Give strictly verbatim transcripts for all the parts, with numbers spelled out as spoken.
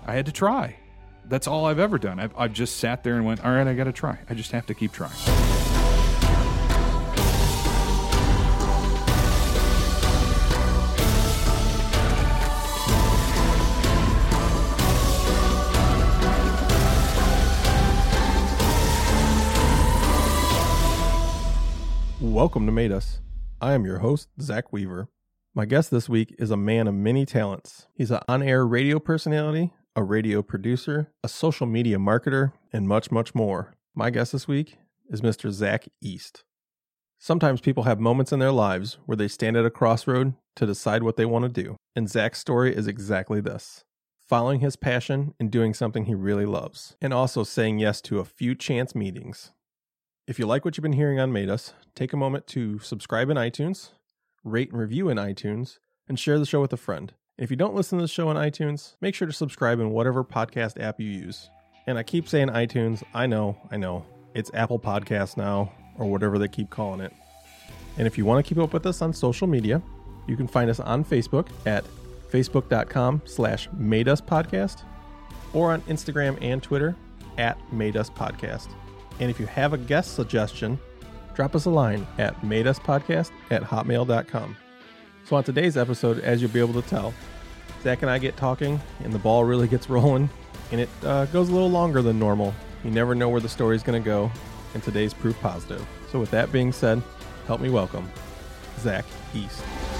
I had to try. That's all I've ever done. I've, I've just sat there and went, all right, I got to try. I just have to keep trying. Welcome to Made Us. I am your host, Zach Weaver. My guest this week is a man of many talents. He's an on-air radio personality, a radio producer, a social media marketer, and much, much more. My guest this week is Mister Zach East. Sometimes people have moments in their lives where they stand at a crossroad to decide what they want to do. And Zach's story is exactly this. Following his passion and doing something he really loves. And also saying yes to a few chance meetings. If you like what you've been hearing on Made Us, take a moment to subscribe in iTunes, rate and review in iTunes, and share the show with a friend. If you don't listen to the show on iTunes, make sure to subscribe in whatever podcast app you use. And I keep saying iTunes, I know, I know. It's Apple Podcasts now, or whatever they keep calling it. And if you want to keep up with us on social media, you can find us on Facebook at facebook.com slash madeuspodcast, or on Instagram and Twitter at madeuspodcast. And if you have a guest suggestion, drop us a line at madeuspodcast at hotmail dot com. So on today's episode, as you'll be able to tell, Zach and I get talking, and the ball really gets rolling, and it uh, goes a little longer than normal. You never know where the story's going to go, and today's proof positive. So with that being said, help me welcome Zach East.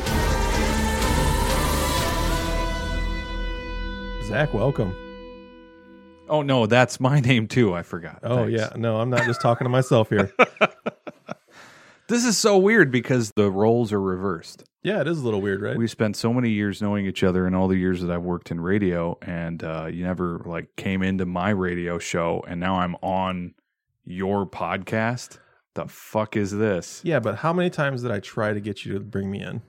Zach, welcome. Oh, no, that's my name too. I forgot. Oh, Thanks. yeah. No, I'm not just talking to myself here. This is so weird because the roles are reversed. Yeah, it is a little weird, right? We spent so many years knowing each other and all the years that I've worked in radio, and uh, you never like came into my radio show, and now I'm on your podcast. The fuck is this? Yeah, but how many times did I try to get you to bring me in?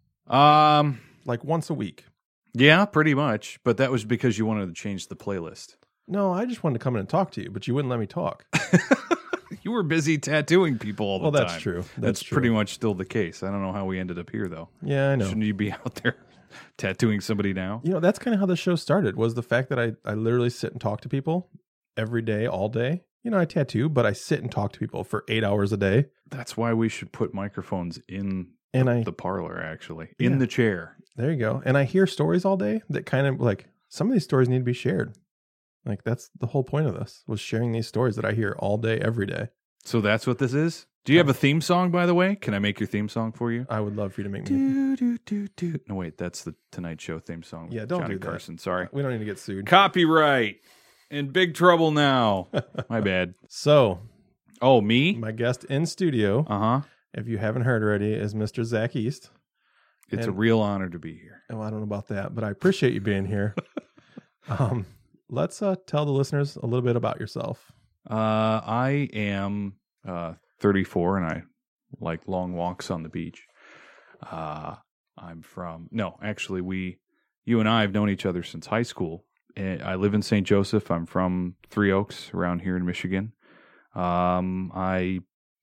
Um, Like once a week. yeah, pretty much. But that was because you wanted to change the playlist. No, I just wanted to come in and talk to you, but you wouldn't let me talk. You were busy tattooing people all the well, time. that's true. That's, That's true. pretty much still the case. I don't know how we ended up here, though. Yeah, I know. Shouldn't you be out there tattooing somebody now? You know, that's kind of how the show started, was the fact that I, I literally sit and talk to people every day, all day. You know, I tattoo, but I sit and talk to people for eight hours a day. That's why we should put microphones in And the, I, the parlor, actually. Yeah. In the chair. there you go. And I hear stories all day that kind of like, some of these stories need to be shared. Like, that's the whole point of this, was sharing these stories that I hear all day, every day. So that's what this is? Do you have a theme song, by the way? Can I make your theme song for you? I would love for you to make me. Do, do, do, do. No, wait, that's the Tonight Show theme song. Yeah, don't Johnny do that. Carson, sorry. We don't need to get sued. Copyright. In big trouble now. My bad. So, Oh, me? my guest in studio, Uh-huh. if you haven't heard already, is Mister Zach East. It's And- a real honor to be here. Oh, I don't know about that, but I appreciate you being here. um, let's uh, tell the listeners a little bit about yourself. Uh, I am uh, thirty-four, and I like long walks on the beach. Uh, I'm from, no, actually, we, you and I have known each other since high school. And I live in Saint Joseph. I'm from Three Oaks, around here in Michigan. Um, I,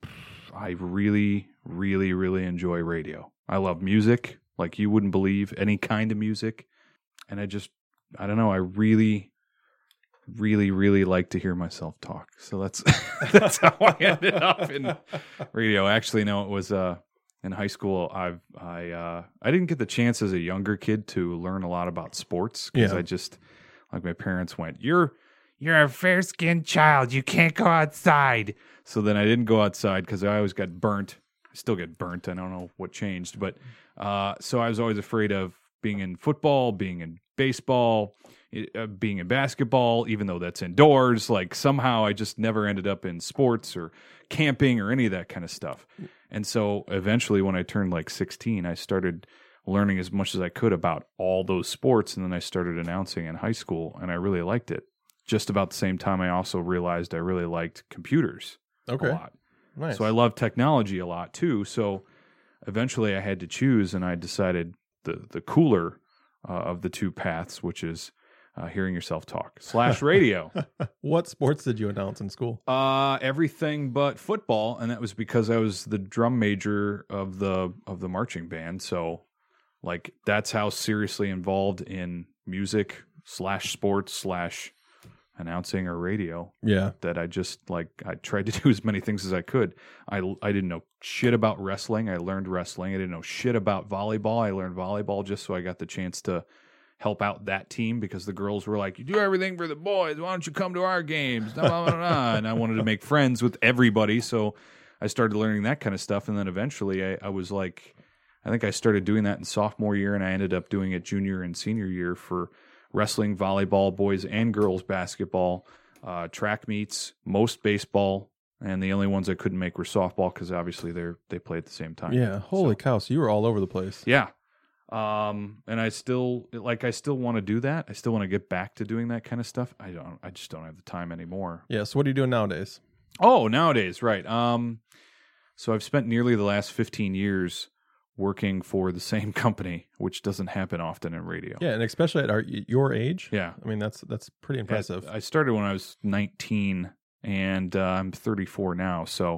I really, really, really enjoy radio. I love music, like you wouldn't believe, any kind of music. And I just, I don't know, I really, really, really like to hear myself talk. So that's that's how I ended up in radio. Actually, no, it was uh, in high school. I've I uh, I didn't get the chance as a younger kid to learn a lot about sports because Yeah. I just, like, my parents went, "You're you're a fair skinned child. You can't go outside." So then I didn't go outside because I always got burnt. I still get burnt. I don't know what changed, but uh, so I was always afraid of being in football, being in baseball, uh, being in basketball, even though that's indoors. Like, somehow I just never ended up in sports or camping or any of that kind of stuff. And so eventually when I turned like sixteen, I started learning as much as I could about all those sports. And then I started announcing in high school, and I really liked it. Just about the same time, I also realized I really liked computers Okay. a lot. Nice. So I love technology a lot too. So eventually I had to choose, and I decided the the cooler uh, of the two paths, which is uh, hearing yourself talk slash radio. What sports did you announce in school? uh, everything but football, and that was because I was the drum major of the of the marching band. So, like, that's how seriously involved in music slash sports slash announcing or radio. Yeah. That I just like, I tried to do as many things as I could. I, I didn't know shit about wrestling. I learned wrestling. I didn't know shit about volleyball. I learned volleyball just so I got the chance to help out that team because the girls were like, you do everything for the boys. Why don't you come to our games? Blah, blah, blah, blah. And I wanted to make friends with everybody. So I started learning that kind of stuff. And then eventually I, I was like, I think I started doing that in sophomore year and I ended up doing it junior and senior year for wrestling, volleyball, boys and girls basketball, uh, track meets, most baseball. And the only ones I couldn't make were softball because obviously they're, they play at the same time. Yeah. Holy so, cow. So you were all over the place. Yeah. Um, and I still like, I still want to do that. I still want to get back to doing that kind of stuff. I don't, I just don't have the time anymore. Yeah. So what are you doing nowadays? Oh, nowadays. Right. Um, so I've spent nearly the last fifteen years working for the same company, which doesn't happen often in radio. Yeah. And especially at our, your age. Yeah. I mean, that's, that's pretty impressive. I started when I was nineteen and uh, I'm thirty-four now. So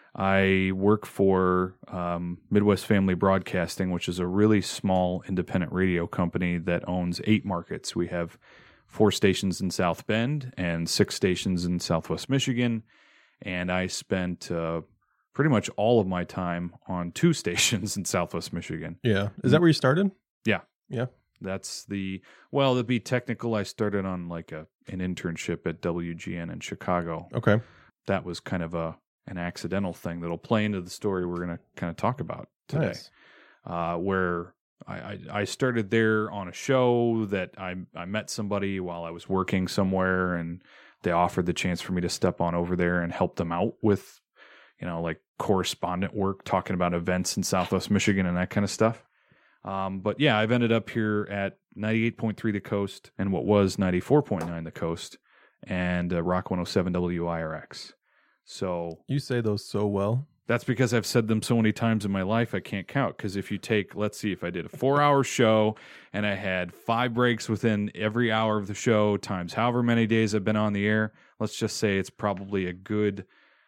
I work for um, Midwest Family Broadcasting, which is a really small independent radio company that owns eight markets. We have four stations in South Bend and six stations in Southwest Michigan. And I spent uh, pretty much all of my time on two stations in Southwest Michigan. Yeah. Is that where you started? Yeah. Yeah. That's the, well, to be technical, I started on like a an internship at W G N in Chicago. Okay. That was kind of a an accidental thing that'll play into the story we're going to kind of talk about today. Nice. Uh, where I, I, I started there on a show that I, I met somebody while I was working somewhere, and they offered the chance for me to step on over there and help them out with, you know, like correspondent work, talking about events in Southwest Michigan and that kind of stuff. Um, but yeah, I've ended up here at ninety-eight point three The Coast and what was ninety-four point nine The Coast and uh, Rock one oh seven W I R X. So You say those so well. that's because I've said them so many times in my life, I can't count. Because if you take, let's see, if I did a four-hour show and I had five breaks within every hour of the show times however many days I've been on the air, let's just say it's probably a good,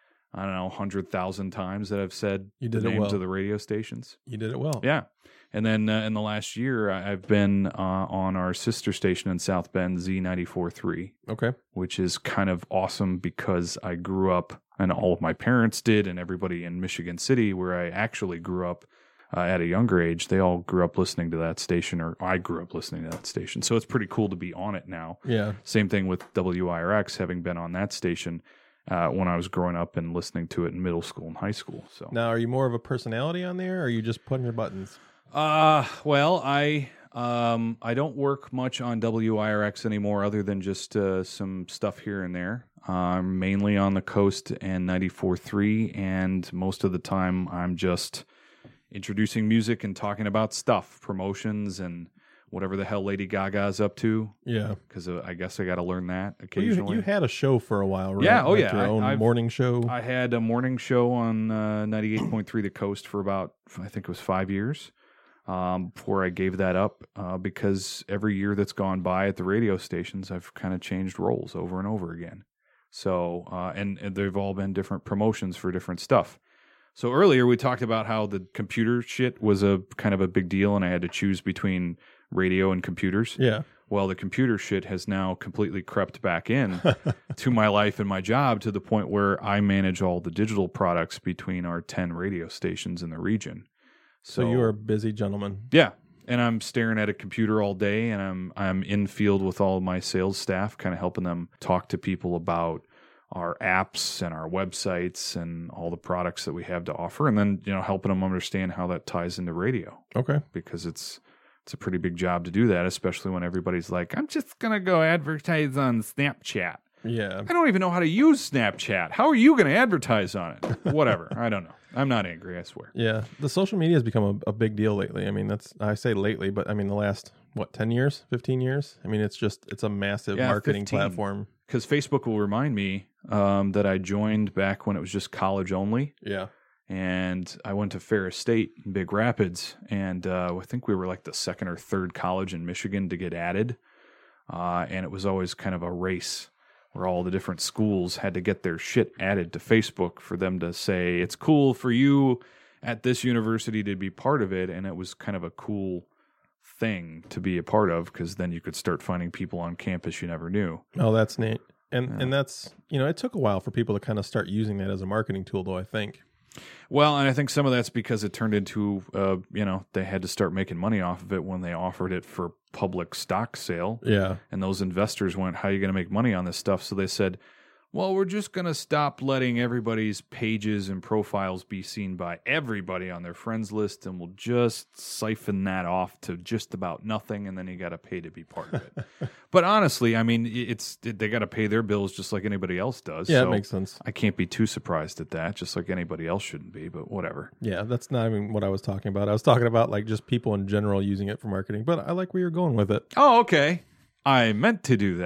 I don't know, one hundred thousand times that I've said You the did it names well. of the radio stations. You did it well. Yeah. And then uh, in the last year, I- I've been uh, on our sister station in South Bend, Z ninety-four point three, Okay. which is kind of awesome because I grew up, and all of my parents did, and everybody in Michigan City, where I actually grew up uh, at a younger age, they all grew up listening to that station, or I grew up listening to that station. So it's pretty cool to be on it now. Yeah. Same thing with W I R X, having been on that station uh, when I was growing up and listening to it in middle school and high school. So Now, are you more of a personality on there, or are you just putting your buttons? Uh, well, I um I don't work much on W I R X anymore, other than just uh, some stuff here and there. I'm mainly on the coast and ninety-four point three, and most of the time I'm just introducing music and talking about stuff, promotions, and whatever the hell Lady Gaga's up to. Yeah. Because uh, I guess I got to learn that Well, you, occasionally. you had a show for a while, right? Yeah, oh, Like yeah. Your I- own I've- morning show. I had a morning show on uh, ninety-eight point three The Coast for about, I think it was five years. Um, before I gave that up, uh, because every year that's gone by at the radio stations, I've kind of changed roles over and over again. So, uh, and, and they've all been different promotions for different stuff. So earlier we talked about how the computer shit was a kind of a big deal, and I had to choose between radio and computers. yeah. Well, the computer shit has now completely crept back in to my life and my job, to the point where I manage all the digital products between our ten radio stations in the region. So you're a busy gentleman. Yeah, and I'm staring at a computer all day, and I'm I'm in field with all of my sales staff, kind of helping them talk to people about our apps and our websites and all the products that we have to offer, and then, you know, helping them understand how that ties into radio, Okay. because it's it's a pretty big job to do that, especially when everybody's like, I'm just gonna go advertise on Snapchat. Yeah. I don't even know how to use Snapchat. How are you going to advertise on it? Whatever. I don't know. I'm not angry, I swear. Yeah. The social media has become a, a big deal lately. I mean, that's, I say lately, but I mean, the last, what, ten years, fifteen years? I mean, it's just, it's a massive Yeah, marketing fifteen. platform. Because Facebook will remind me um, that I joined back when it was just college only. Yeah. And I went to Ferris State in Big Rapids. And uh, I think we were like the second or third college in Michigan to get added. Uh, and it was always kind of a race where all the different schools had to get their shit added to Facebook for them to say, it's cool for you at this university to be part of it. And it was kind of a cool thing to be a part of, because then you could start finding people on campus you never knew. Oh, that's neat. And Yeah. and that's, you know, it took a while for people to kind of start using that as a marketing tool, though, I think. Well, and I think some of that's because it turned into, uh, you know, they had to start making money off of it when they offered it for public stock sale. Yeah. And those investors went, how are you going to make money on this stuff? So they said, well, we're just going to stop letting everybody's pages and profiles be seen by everybody on their friends list, and we'll just siphon that off to just about nothing, and then you got to pay to be part of it. But honestly, I mean, it's they got to pay their bills just like anybody else does. Yeah, so that makes sense. I can't be too surprised at that, just like anybody else shouldn't be, but whatever. Yeah, that's not even what I was talking about. I was talking about like just people in general using it for marketing, but I like where you're going with it. Oh, okay. I meant to do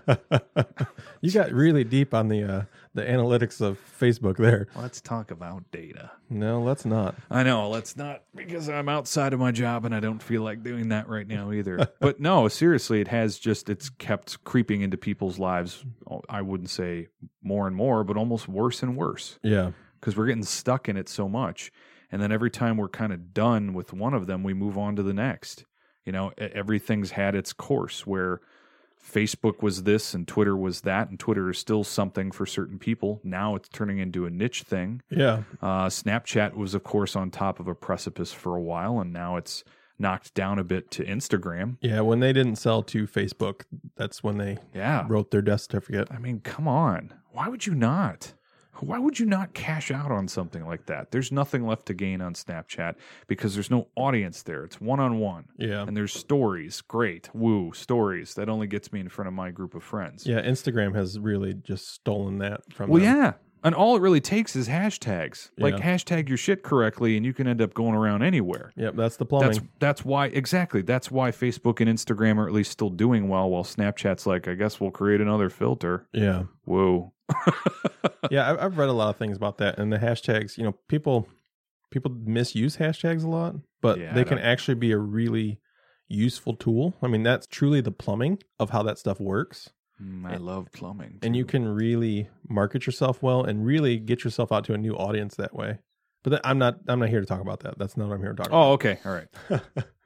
that. You got really deep on the uh, the analytics of Facebook there. Let's talk about data. No, let's not. I know, let's not, because I'm outside of my job and I don't feel like doing that right now either. But no, seriously, it has just, it's kept creeping into people's lives. I wouldn't say more and more, but almost worse and worse, Yeah. because we're getting stuck in it so much. And then every time we're kind of done with one of them, we move on to the next. You know, everything's had its course where Facebook was this and Twitter was that, and Twitter is still something for certain people. Now it's turning into a niche thing. Yeah. Uh, Snapchat was, of course, on top of a precipice for a while, and now it's knocked down a bit to Instagram. Yeah, when they didn't sell to Facebook, that's when they Yeah. wrote their death certificate. I mean, come on. Why would you not? Why would you not cash out on something like that? There's nothing left to gain on Snapchat because there's no audience there. It's one-on-one. Yeah. And there's stories. Great. Woo. Stories. That only gets me in front of my group of friends. Yeah, Instagram has really just stolen that from Well, them. yeah. And all it really takes is hashtags. Like, Yeah. hashtag your shit correctly, and you can end up going around anywhere. Yep, that's the plumbing. That's that's why, exactly. That's why Facebook and Instagram are at least still doing well, while Snapchat's like, I guess we'll create another filter. yeah. Whoa. Yeah, I've, I've read a lot of things about that, and the hashtags. You know, people people misuse hashtags a lot, but Yeah, they I can don't- actually be a really useful tool. I mean, that's truly the plumbing of how that stuff works, Mm, I love plumbing. and you too. can really market yourself well and really get yourself out to a new audience that way. But that, I'm not I'm not here to talk about that. That's not what I'm here to talk about. Oh, okay. All right.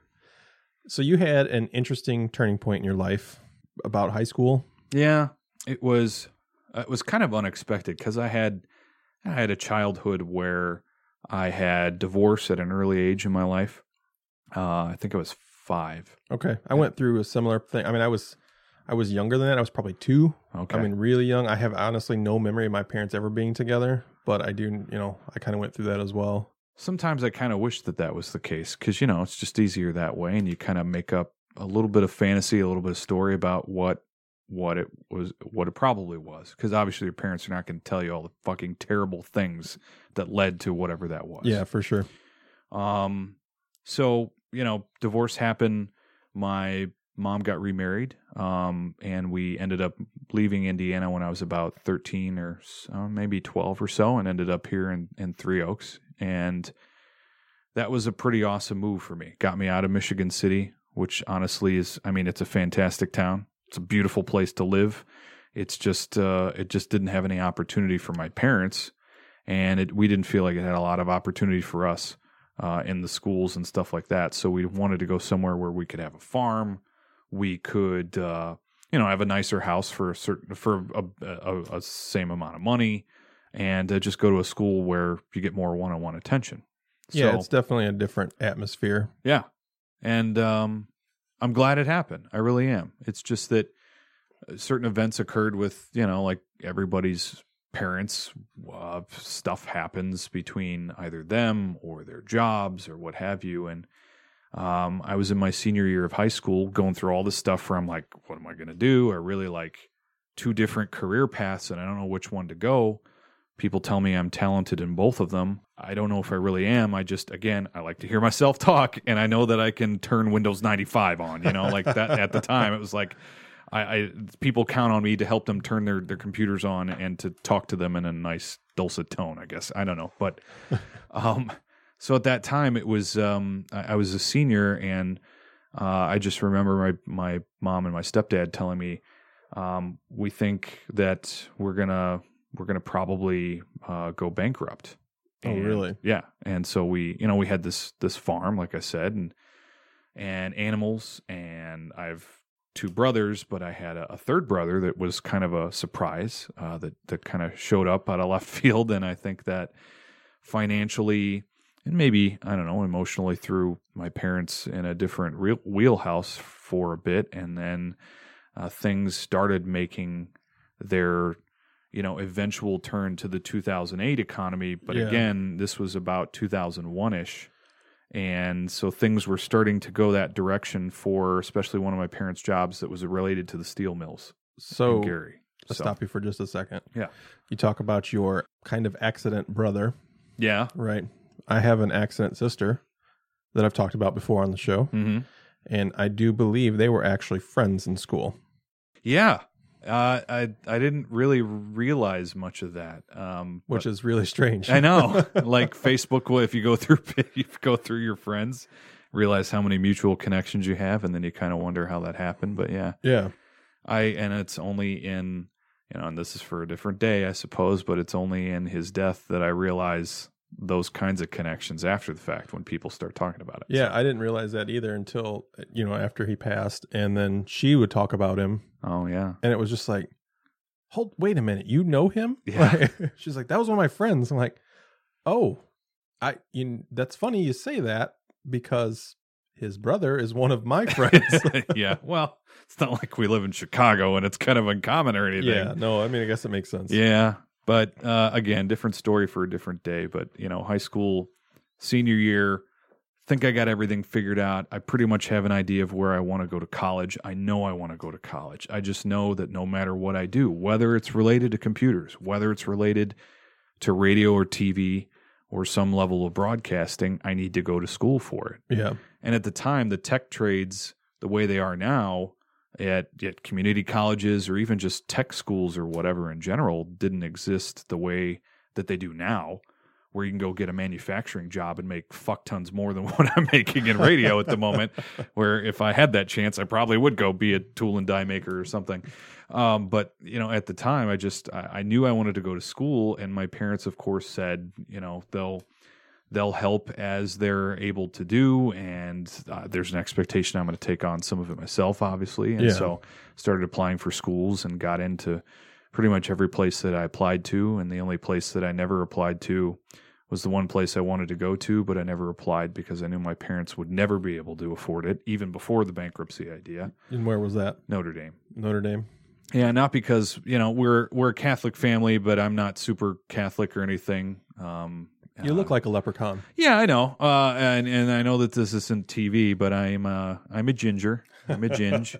So you had an interesting turning point in your life about high school. Yeah, it was. It was kind of unexpected because I had I had a childhood where I had divorce at an early age in my life. Uh, I think I was five. Okay, I went through a similar thing. I mean, I was I was younger than that. I was probably two. Okay. I mean, really young. I have honestly no memory of my parents ever being together, but I do, you know, I kind of went through that as well. Sometimes I kind of wish that that was the case because, you know, it's just easier that way. And you kind of make up a little bit of fantasy, a little bit of story about what what it was, what it probably was. Because obviously your parents are not going to tell you all the fucking terrible things that led to whatever that was. Yeah, for sure. Um, so, you know, divorce happened. My mom got remarried, um, and we ended up leaving Indiana when I was about thirteen or uh, maybe twelve or so, and ended up here in, in Three Oaks. And that was a pretty awesome move for me. Got me out of Michigan City, which honestly is, I mean, it's a fantastic town. It's a beautiful place to live. It's just, uh, it just didn't have any opportunity for my parents. And it, we didn't feel like it had a lot of opportunity for us uh, in the schools and stuff like that. So we wanted to go somewhere where we could have a farm. We could, uh, you know, have a nicer house for a certain, for a, a, a same amount of money, and uh, just go to a school where you get more one-on-one attention. Yeah, So, it's definitely a different atmosphere. yeah. And um, I'm glad it happened. I really am. It's just that certain events occurred with, you know, like everybody's parents. Uh, stuff happens between either them or their jobs or what have you. And um, I was in my senior year of high school going through all this stuff where I'm like, what am I going to do? I really like two different career paths and I don't know which one to go. People tell me I'm talented in both of them. I don't know if I really am. I just, again, I like to hear myself talk, and I know that I can turn Windows ninety-five on, you know, like that at the time. It was like, I, I people count on me to help them turn their, their computers on and to talk to them in a nice dulcet tone, I guess. I don't know. But um, so at that time, it was, um, I, I was a senior, and uh, I just remember my, my mom and my stepdad telling me, um, we think that we're going to, we're going to probably uh, go bankrupt. Oh, And, really? Yeah. And so we, you know, we had this, this farm, like I said, and, and animals, and I've two brothers, but I had a, a third brother that was kind of a surprise uh, that that kind of showed up out of left field, and I think that financially and maybe, I don't know, emotionally threw my parents in a different real wheelhouse for a bit, and then uh, things started making their, you know, eventual turn to the two thousand eight economy. But Yeah. again, this was about two thousand one-ish. And so things were starting to go that direction for especially one of my parents' jobs that was related to the steel mills So in Gary. I'll So, stop you for just a second. Yeah. You talk about your kind of accident brother, yeah. right? I have an accident sister that I've talked about before on the show, hmm and I do believe they were actually friends in school. Yeah. Uh, I I didn't really realize much of that. Um, Which but- is really strange. I know. Like Facebook, well, if you go through you go through your friends, realize how many mutual connections you have, and then you kind of wonder how that happened. But yeah, Yeah. I and it's only in, you know, and this is for a different day, I suppose, but it's only in his death that I realize those kinds of connections after the fact when people start talking about it. Yeah, So- I didn't realize that either until, you know, after he passed. And then she would talk about him, oh yeah. and it was just like, hold, wait a minute, you know him? Yeah. Like, she's like, that was one of my friends. I'm like, oh, I, you, that's funny you say that because his brother is one of my friends. Yeah. Well, it's not like we live in Chicago and it's kind of uncommon or anything. Yeah, no, I mean, I guess it makes sense. Yeah. But uh, again, different story for a different day. But, you know, high school, senior year, think I got everything figured out. I pretty much have an idea of where I want to go to college. I know I want to go to college. I just know that no matter what I do, whether it's related to computers, whether it's related to radio or T V or some level of broadcasting, I need to go to school for it. Yeah. And at the time, the tech trades, the way they are now at, at community colleges or even just tech schools or whatever in general, didn't exist the way that they do now, where you can go get a manufacturing job and make fuck tons more than what I'm making in radio at the moment, where if I had that chance, I probably would go be a tool and die maker or something. Um, but, you know, at the time, I just, I, I knew I wanted to go to school, and my parents, of course, said, you know, they'll, they'll help as they're able to do, and uh, there's an expectation I'm going to take on some of it myself, obviously. And Yeah. so started applying for schools and got into pretty much every place that I applied to, and the only place that I never applied to was the one place I wanted to go to, but I never applied because I knew my parents would never be able to afford it, even before the bankruptcy idea. And where was that? Notre Dame. Notre Dame. Yeah, not because, you know, we're we're a Catholic family, but I'm not super Catholic or anything. Um, You look uh, like a leprechaun. Yeah, I know, uh, and and I know that this isn't T V, but I'm uh, I'm a ginger. I'm a ginge,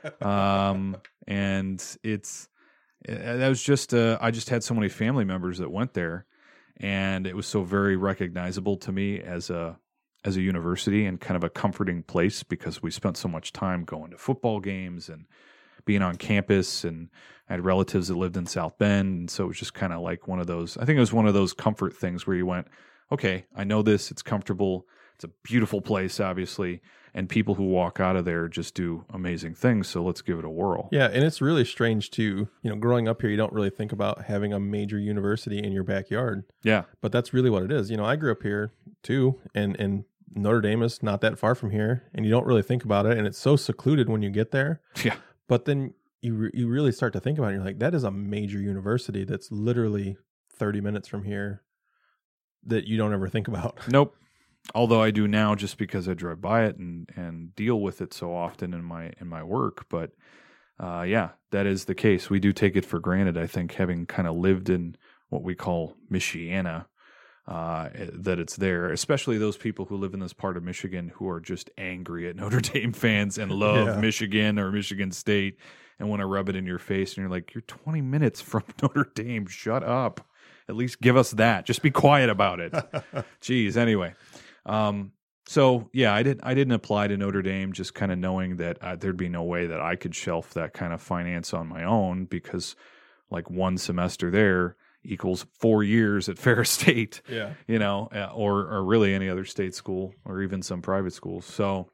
um, and it's that was just uh, I just had so many family members that went there, and it was so very recognizable to me as a as a university and kind of a comforting place because we spent so much time going to football games and being on campus, and I had relatives that lived in South Bend, and so it was just kind of like one of those, I think it was one of those comfort things where you went, okay, I know this, it's comfortable, it's a beautiful place, obviously, and people who walk out of there just do amazing things, so let's give it a whirl. Yeah, and it's really strange too. You know, growing up here, you don't really think about having a major university in your backyard, Yeah. but that's really what it is. You know, I grew up here too, and and Notre Dame is not that far from here, and you don't really think about it, and it's so secluded when you get there. Yeah. But then you re- you really start to think about it. You're like, that is a major university that's literally thirty minutes from here that you don't ever think about. Nope. Although I do now just because I drive by it and, and deal with it so often in my in my work. But uh, yeah, that is the case. We do take it for granted, I think, having kind of lived in what we call Michiana, uh, that it's there, especially those people who live in this part of Michigan who are just angry at Notre Dame fans and love Yeah. Michigan or Michigan State and want to rub it in your face. And you're like, you're twenty minutes from Notre Dame. Shut up. At least give us that. Just be quiet about it. Jeez. Anyway. Um, so yeah, I didn't, I didn't apply to Notre Dame, just kind of knowing that uh, there'd be no way that I could shelf that kind of finance on my own, because like one semester there equals four years at Ferris State, Yeah. you know, uh, or, or really any other state school or even some private schools. So,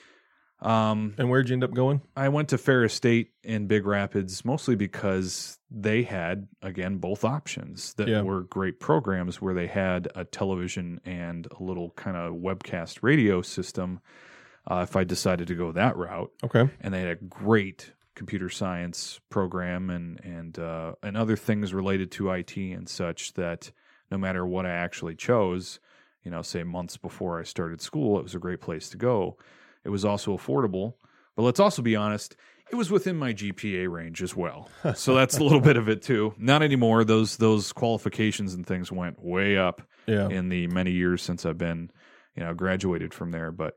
um, And where'd you end up going? I went to Ferris State in Big Rapids mostly because they had, again, both options that Yeah. were great programs where they had a television and a little kind of webcast radio system uh, if I decided to go that route. Okay. And they had a great computer science program and and uh, and other things related to I T and such that no matter what I actually chose, you know, say months before I started school, it was a great place to go. It was also affordable, but let's also be honest, it was within my G P A range as well. So that's a little bit of it too. Not anymore. Those those qualifications and things went way up Yeah. in the many years since I've been, you know, graduated from there. But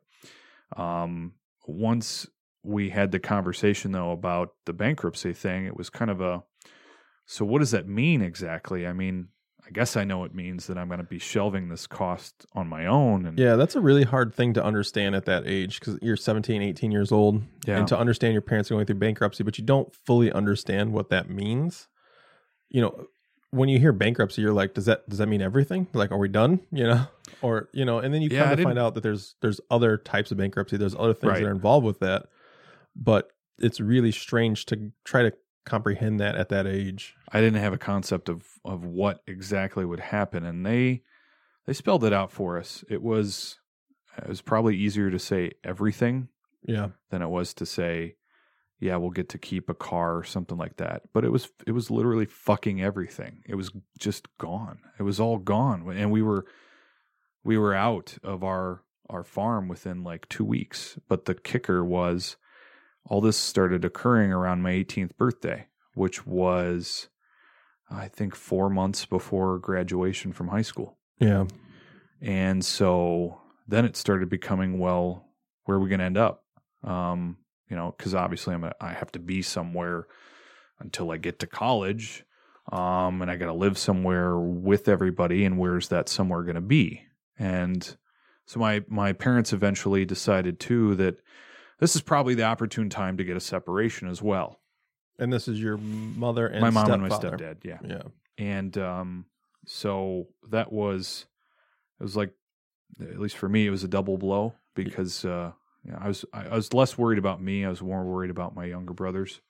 um, once we had the conversation though about the bankruptcy thing, it was kind of a, so what does that mean exactly? I mean, I guess I know it means that I'm going to be shelving this cost on my own. And Yeah, that's a really hard thing to understand at that age because you're seventeen, eighteen years old. Yeah. And to understand your parents are going through bankruptcy, but you don't fully understand what that means. You know, when you hear bankruptcy, you're like, does that does that mean everything? Like, are we done? You know? Or, you know, and then you Yeah, I kind of didn't- find out that there's there's other types of bankruptcy. There's other things Right. that are involved with that. But it's really strange to try to comprehend that at that age. I didn't have a concept of, of what exactly would happen, and they they spelled it out for us. It was it was probably easier to say everything Yeah. than it was to say, yeah, we'll get to keep a car or something like that. But it was it was literally fucking everything. It was just gone. It was all gone, and we were we were out of our our farm within like two weeks. But the kicker was, all this started occurring around my eighteenth birthday, which was, I think, four months before graduation from high school. Yeah. And so then it started becoming, well, where are we going to end up? Um, you know, because obviously I'm a, I have to be somewhere until I get to college, um, and I got to live somewhere with everybody. And where's that somewhere going to be? And so my my parents eventually decided too that this is probably the opportune time to get a separation as well. And this is your mother and My mom stepfather. and my stepdad, yeah. Yeah. And um, so that was, it was like, at least for me, it was a double blow because uh, you know, I was I, I was less worried about me. I was more worried about my younger brothers,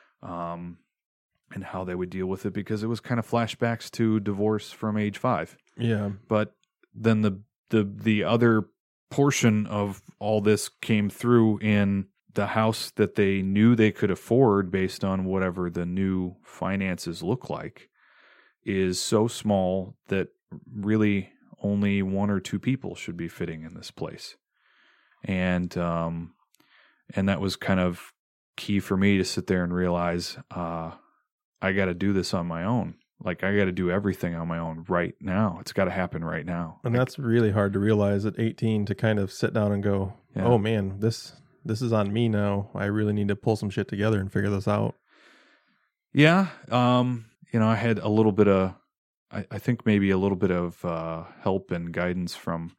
um, and how they would deal with it, because it was kind of flashbacks to divorce from age five. Yeah. But then the the the other portion of all this came through in the house that they knew they could afford based on whatever the new finances look like is so small that really only one or two people should be fitting in this place. And um and that was kind of key for me to sit there and realize uh I got to do this on my own. Like, I got to do everything on my own right now. It's got to happen right now. And Like, that's really hard to realize at eighteen, to kind of sit down and go, Yeah. oh man, this this is on me now. I really need to pull some shit together and figure this out. yeah. Um, you know, I had a little bit of, I, I think maybe a little bit of uh, help and guidance from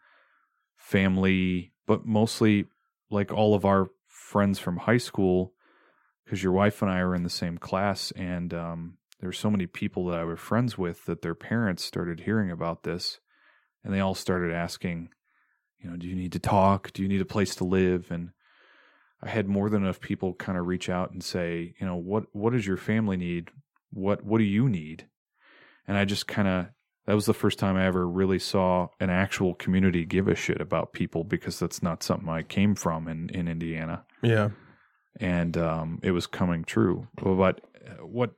family, but mostly like all of our friends from high school, because your wife and I are in the same class, and um, there were so many people that I were friends with that their parents started hearing about this, and they all started asking, you know, do you need to talk? Do you need a place to live? And I had more than enough people kind of reach out and say, you know, what what does your family need? What what do you need? And I just kind of, that was the first time I ever really saw an actual community give a shit about people, because that's not something I came from in, in Indiana. Yeah. And um, it was coming true. But what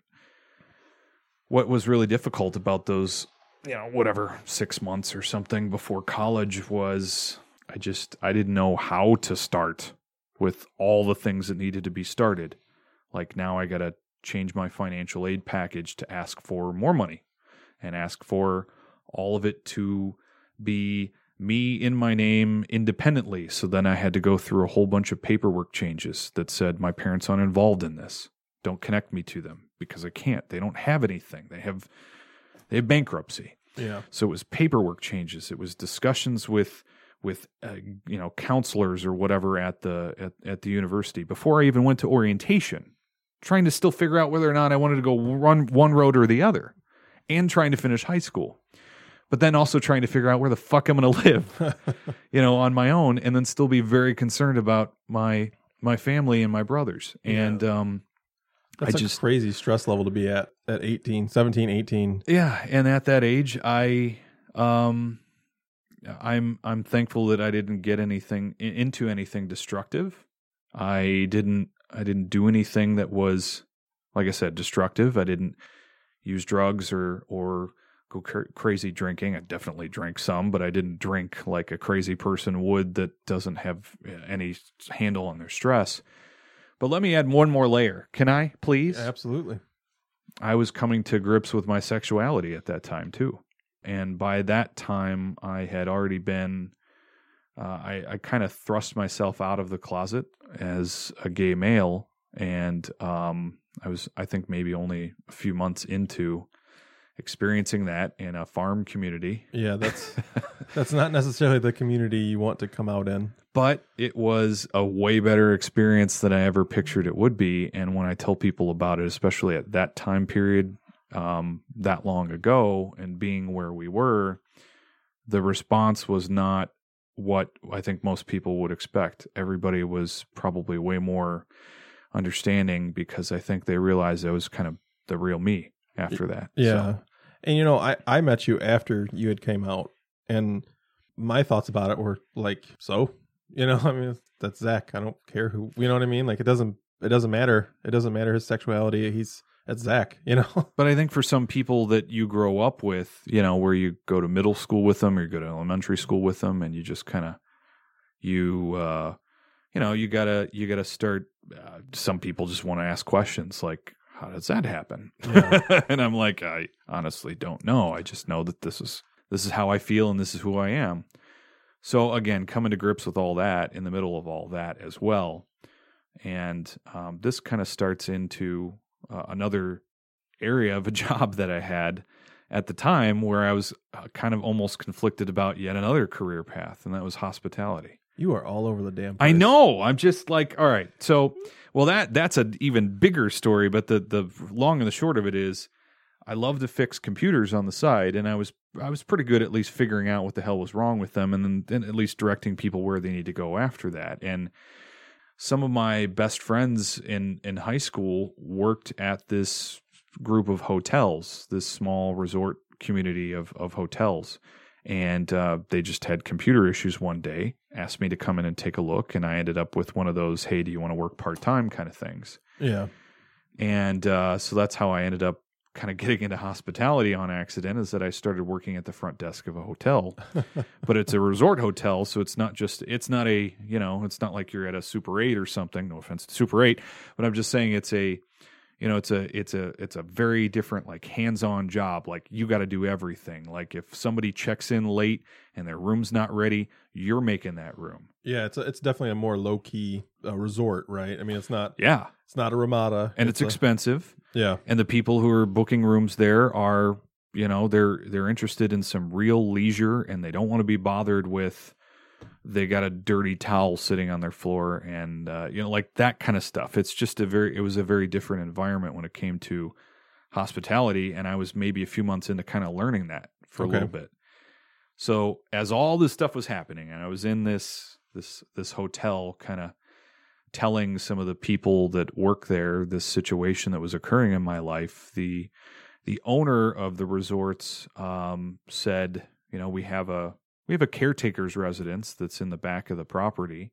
what was really difficult about those, you know, whatever, six months or something before college was I just, I didn't know how to start with all the things that needed to be started. Like, now I got to change my financial aid package to ask for more money and ask for all of it to be me in my name independently. So then I had to go through a whole bunch of paperwork changes that said my parents aren't involved in this. Don't connect me to them, because I can't. They don't have anything. They have they have bankruptcy. Yeah. So it was paperwork changes. It was discussions with with uh, you know, counselors or whatever at the at, at the university before I even went to orientation, trying to still figure out whether or not I wanted to go run one road or the other, and trying to finish high school. But then also trying to figure out where the fuck I'm going to live, you know, on my own, and then still be very concerned about my my family and my brothers. And um, That's I a just crazy stress level to be at at eighteen, seventeen, eighteen. yeah, and at that age, I um, I'm I'm thankful that I didn't get anything into anything destructive. I didn't I didn't do anything that was, like I said, destructive. I didn't use drugs or or go cr- crazy drinking. I definitely drank some, but I didn't drink like a crazy person would that doesn't have any handle on their stress. But let me add one more layer. Can I, please? Absolutely. I was coming to grips with my sexuality at that time too. And by that time, I had already been, uh, I, I kind of thrust myself out of the closet as a gay male. And um, I was, I think, maybe only a few months into experiencing that in a farm community. Yeah, that's that's not necessarily the community you want to come out in. But it was a way better experience than I ever pictured it would be. And when I tell people about it, especially at that time period, um, that long ago, and being where we were, the response was not what I think most people would expect. Everybody was probably way more understanding because I think they realized I was kind of the real me after that. Yeah. So. And, you know, I, I met you after you had came out, and my thoughts about it were like, so, you know, I mean, that's Zach. I don't care who, you know what I mean? Like, it doesn't, it doesn't matter. It doesn't matter his sexuality. He's, that's Zach, you know? But I think for some people that you grow up with, you know, where you go to middle school with them or you go to elementary school with them, and you just kind of, you, uh, you know, you gotta, you gotta start, uh, some people just want to ask questions like, how does that happen? Yeah. And I'm like, I honestly don't know. I just know that this is this is how I feel and this is who I am. So again, coming to grips with all that in the middle of all that as well. And um, this kind of starts into uh, another area of a job that I had at the time where I was uh, kind of almost conflicted about yet another career path, and that was hospitality. You are all over the damn place. I know. I'm just like, all right. So, well, that that's an even bigger story. But the the long and the short of it is, I love to fix computers on the side, and I was I was pretty good at least figuring out what the hell was wrong with them, and then, then at least directing people where they need to go after that. And some of my best friends in in high school worked at this group of hotels, this small resort community of of hotels. And uh, they just had computer issues one day, asked me to come in and take a look, and I ended up with one of those, hey, do you want to work part-time kind of things. Yeah. And uh, so that's how I ended up kind of getting into hospitality on accident, is that I started working at the front desk of a hotel. But it's a resort hotel, so it's not just, it's not a, you know, it's not like you're at a Super eight or something, no offense to Super eight, but I'm just saying it's a, you know, it's a it's a it's a very different, like, hands-on job. Like, you got to do everything. Like, if somebody checks in late and their room's not ready, you're making that room. Yeah, it's a, it's definitely a more low-key uh, resort, right? I mean, it's not Yeah, it's not a Ramada, and it's, it's a, expensive. Yeah, and the people who are booking rooms there are, you know, they're they're interested in some real leisure, and they don't want to be bothered with. They got a dirty towel sitting on their floor, and uh, you know, like that kind of stuff. It's just a very, it was a very different environment when it came to hospitality, and I was maybe a few months into kind of learning that for okay. a little bit. So as all this stuff was happening, and I was in this this this hotel, kind of telling some of the people that work there this situation that was occurring in my life, the the owner of the resorts um, said, you know, we have a We have a caretaker's residence that's in the back of the property,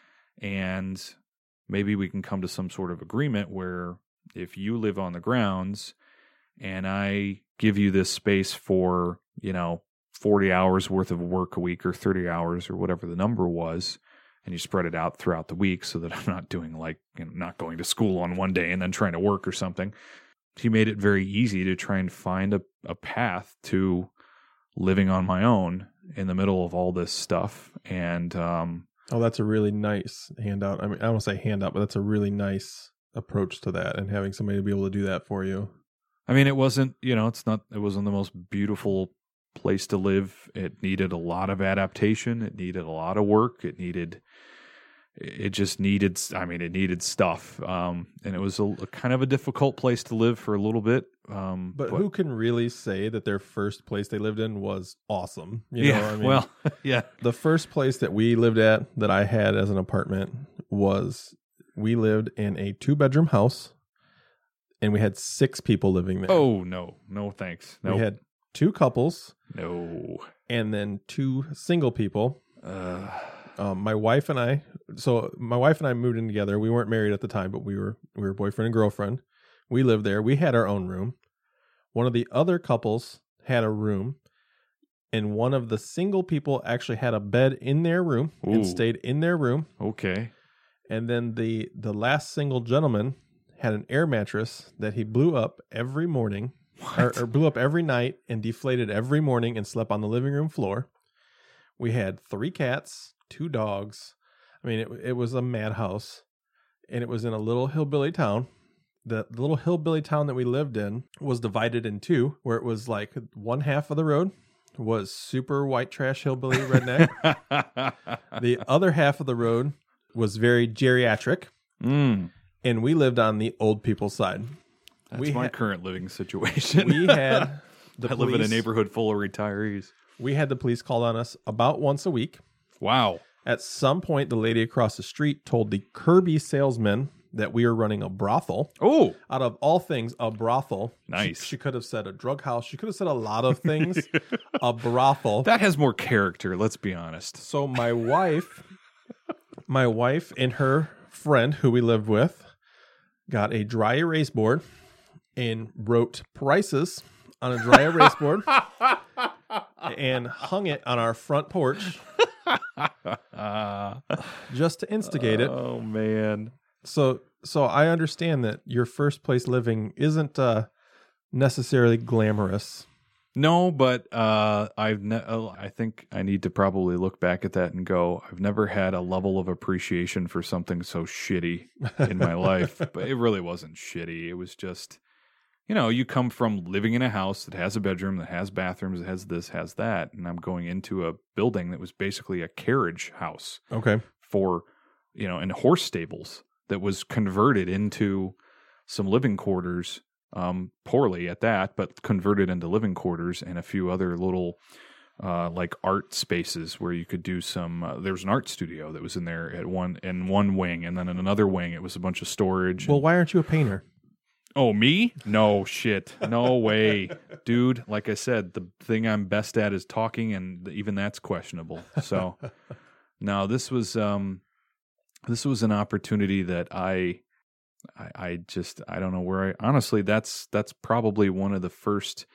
and maybe we can come to some sort of agreement where if you live on the grounds and I give you this space for, you know, forty hours worth of work a week or thirty hours or whatever the number was, and you spread it out throughout the week so that I'm not doing like, you know, not going to school on one day and then trying to work or something. He made it very easy to try and find a, a path to living on my own in the middle of all this stuff. And um oh, that's a really nice handout. I mean, I don't want to say handout, but that's a really nice approach to that, and having somebody to be able to do that for you. I mean, it wasn't, you know, it's not, it wasn't the most beautiful place to live. It needed a lot of adaptation. It needed a lot of work. It needed, it just needed, I mean, it needed stuff. Um, and it was a, a kind of a difficult place to live for a little bit. Um, but, but who can really say that their first place they lived in was awesome? You yeah, know, I mean, well, yeah. The first place that we lived at that I had as an apartment was, we lived in a two bedroom house, and we had six people living there. Oh, no, no, thanks. No. We had two couples, No. and then two single people. Uh, Um, my wife and I, so my wife and I moved in together. We weren't married at the time, but we were we were boyfriend and girlfriend. We lived there. We had our own room. One of the other couples had a room, and one of the single people actually had a bed in their room Ooh. and stayed in their room. okay. And then the the last single gentleman had an air mattress that he blew up every morning, or, or blew up every night and deflated every morning and slept on the living room floor. We had three cats, two dogs. I mean, it it was a madhouse, and it was in a little hillbilly town. The, the little hillbilly town that we lived in was divided in two, where it was like one half of the road was super white trash hillbilly redneck. The other half of the road was very geriatric, mm, and we lived on the old people's side. that's We my had- current living situation. We had the I live in a police- neighborhood full of retirees. We had the police called on us about once a week. Wow. At some point, the lady across the street told the Kirby salesman that we were running a brothel. Oh, Out of all things, a brothel. Nice. She, she could have said a drug house. She could have said a lot of things. A brothel. that has more character, let's be honest. So my wife, my wife and her friend who we lived with got a dry erase board and wrote prices on a dry erase board and hung it on our front porch Uh, just to instigate it. Oh, man. So so I understand that your first place living isn't uh, necessarily glamorous. No, but uh, I've ne- uh, I think I need to probably look back at that and go, I've never had a level of appreciation for something so shitty in my life. But it really wasn't shitty. It was just, you know, you come from living in a house that has a bedroom, that has bathrooms, that has this, has that. And I'm going into a building that was basically a carriage house Okay. for, you know, and horse stables that was converted into some living quarters. Um, poorly at that, but converted into living quarters and a few other little, uh, like art spaces where you could do some. Uh, there was an art studio that was in there at one in one wing, and then in another wing it was a bunch of storage. Well, and- why aren't you a painter? oh, me? No shit, no way, dude. Like I said, the thing I'm best at is talking, and even that's questionable. So, no, this was um, this was an opportunity that I. I, I just I don't know where I honestly that's that's probably one of the first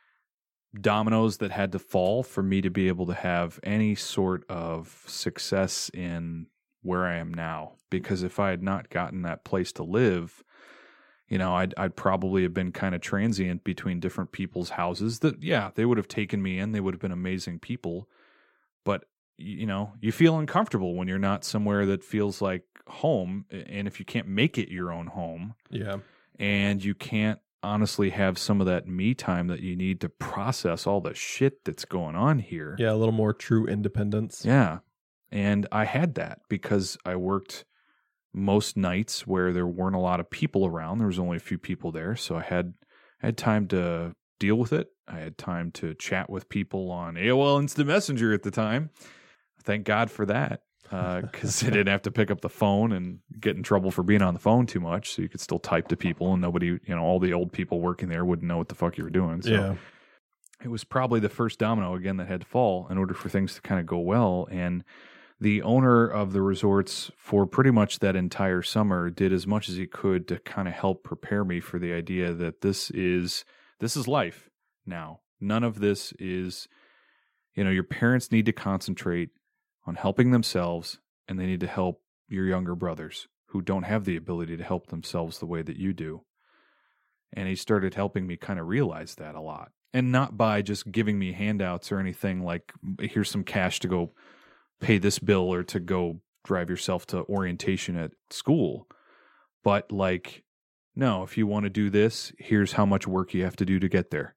dominoes that had to fall for me to be able to have any sort of success in where I am now. Because if I had not gotten that place to live, you know, I'd I'd probably have been kind of transient between different people's houses that, yeah, they would have taken me in, they would have been amazing people, but you know, you feel uncomfortable when you're not somewhere that feels like home. And if you can't make it your own home, Yeah. and you can't honestly have some of that me time that you need to process all the shit that's going on here. Yeah, a little more true independence. Yeah. And I had that because I worked most nights where there weren't a lot of people around. There was only a few people there. So I had, I had time to deal with it. I had time to chat with people on A O L Instant Messenger at the time. Thank God for that, because uh, I didn't have to pick up the phone and get in trouble for being on the phone too much. So you could still type to people, and nobody, you know, all the old people working there wouldn't know what the fuck you were doing. So Yeah. it was probably the first domino again that had to fall in order for things to kind of go well. And the owner of the resorts for pretty much that entire summer did as much as he could to kind of help prepare me for the idea that this is this is life now. None of this is, you know, your parents need to concentrate on helping themselves, and they need to help your younger brothers who don't have the ability to help themselves the way that you do. And he started helping me kind of realize that a lot. And not by just giving me handouts or anything like, here's some cash to go pay this bill or to go drive yourself to orientation at school. But like, no, if you want to do this, here's how much work you have to do to get there.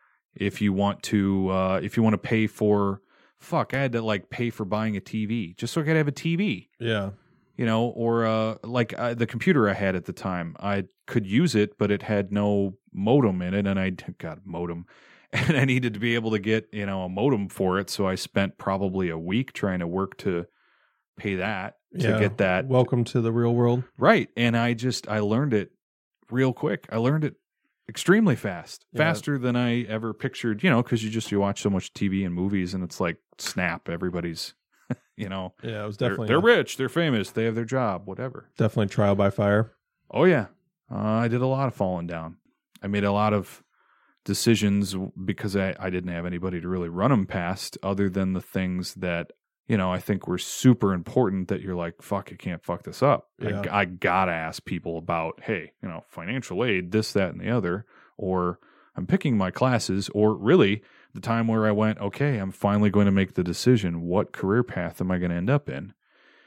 If you want to, uh, if you want to pay for, fuck, I had to like pay for buying a T V just so I could have a T V. Yeah. You know, or uh, like uh, the computer I had at the time, I could use it, but it had no modem in it, and I got modem, and I needed to be able to get, you know, a modem for it. So I spent probably a week trying to work to pay that to Yeah. get that Welcome to the real world. right. And I just I learned it real quick. I learned it extremely fast, Yeah. faster than I ever pictured, you know, because you just, you watch so much T V and movies and it's like, snap, everybody's, you know, Yeah, it was they're, definitely they're a- rich, they're famous, they have their job, whatever. definitely trial by fire. Oh, yeah. Uh, I did a lot of falling down. I made a lot of decisions because I, I didn't have anybody to really run them past other than the things that, you know, I think were super important that you're like, fuck, I can't fuck this up. Yeah. I, I gotta ask people about, hey, you know, financial aid, this, that, and the other, or I'm picking my classes, or really the time where I went, okay, I'm finally going to make the decision. What career path am I going to end up in?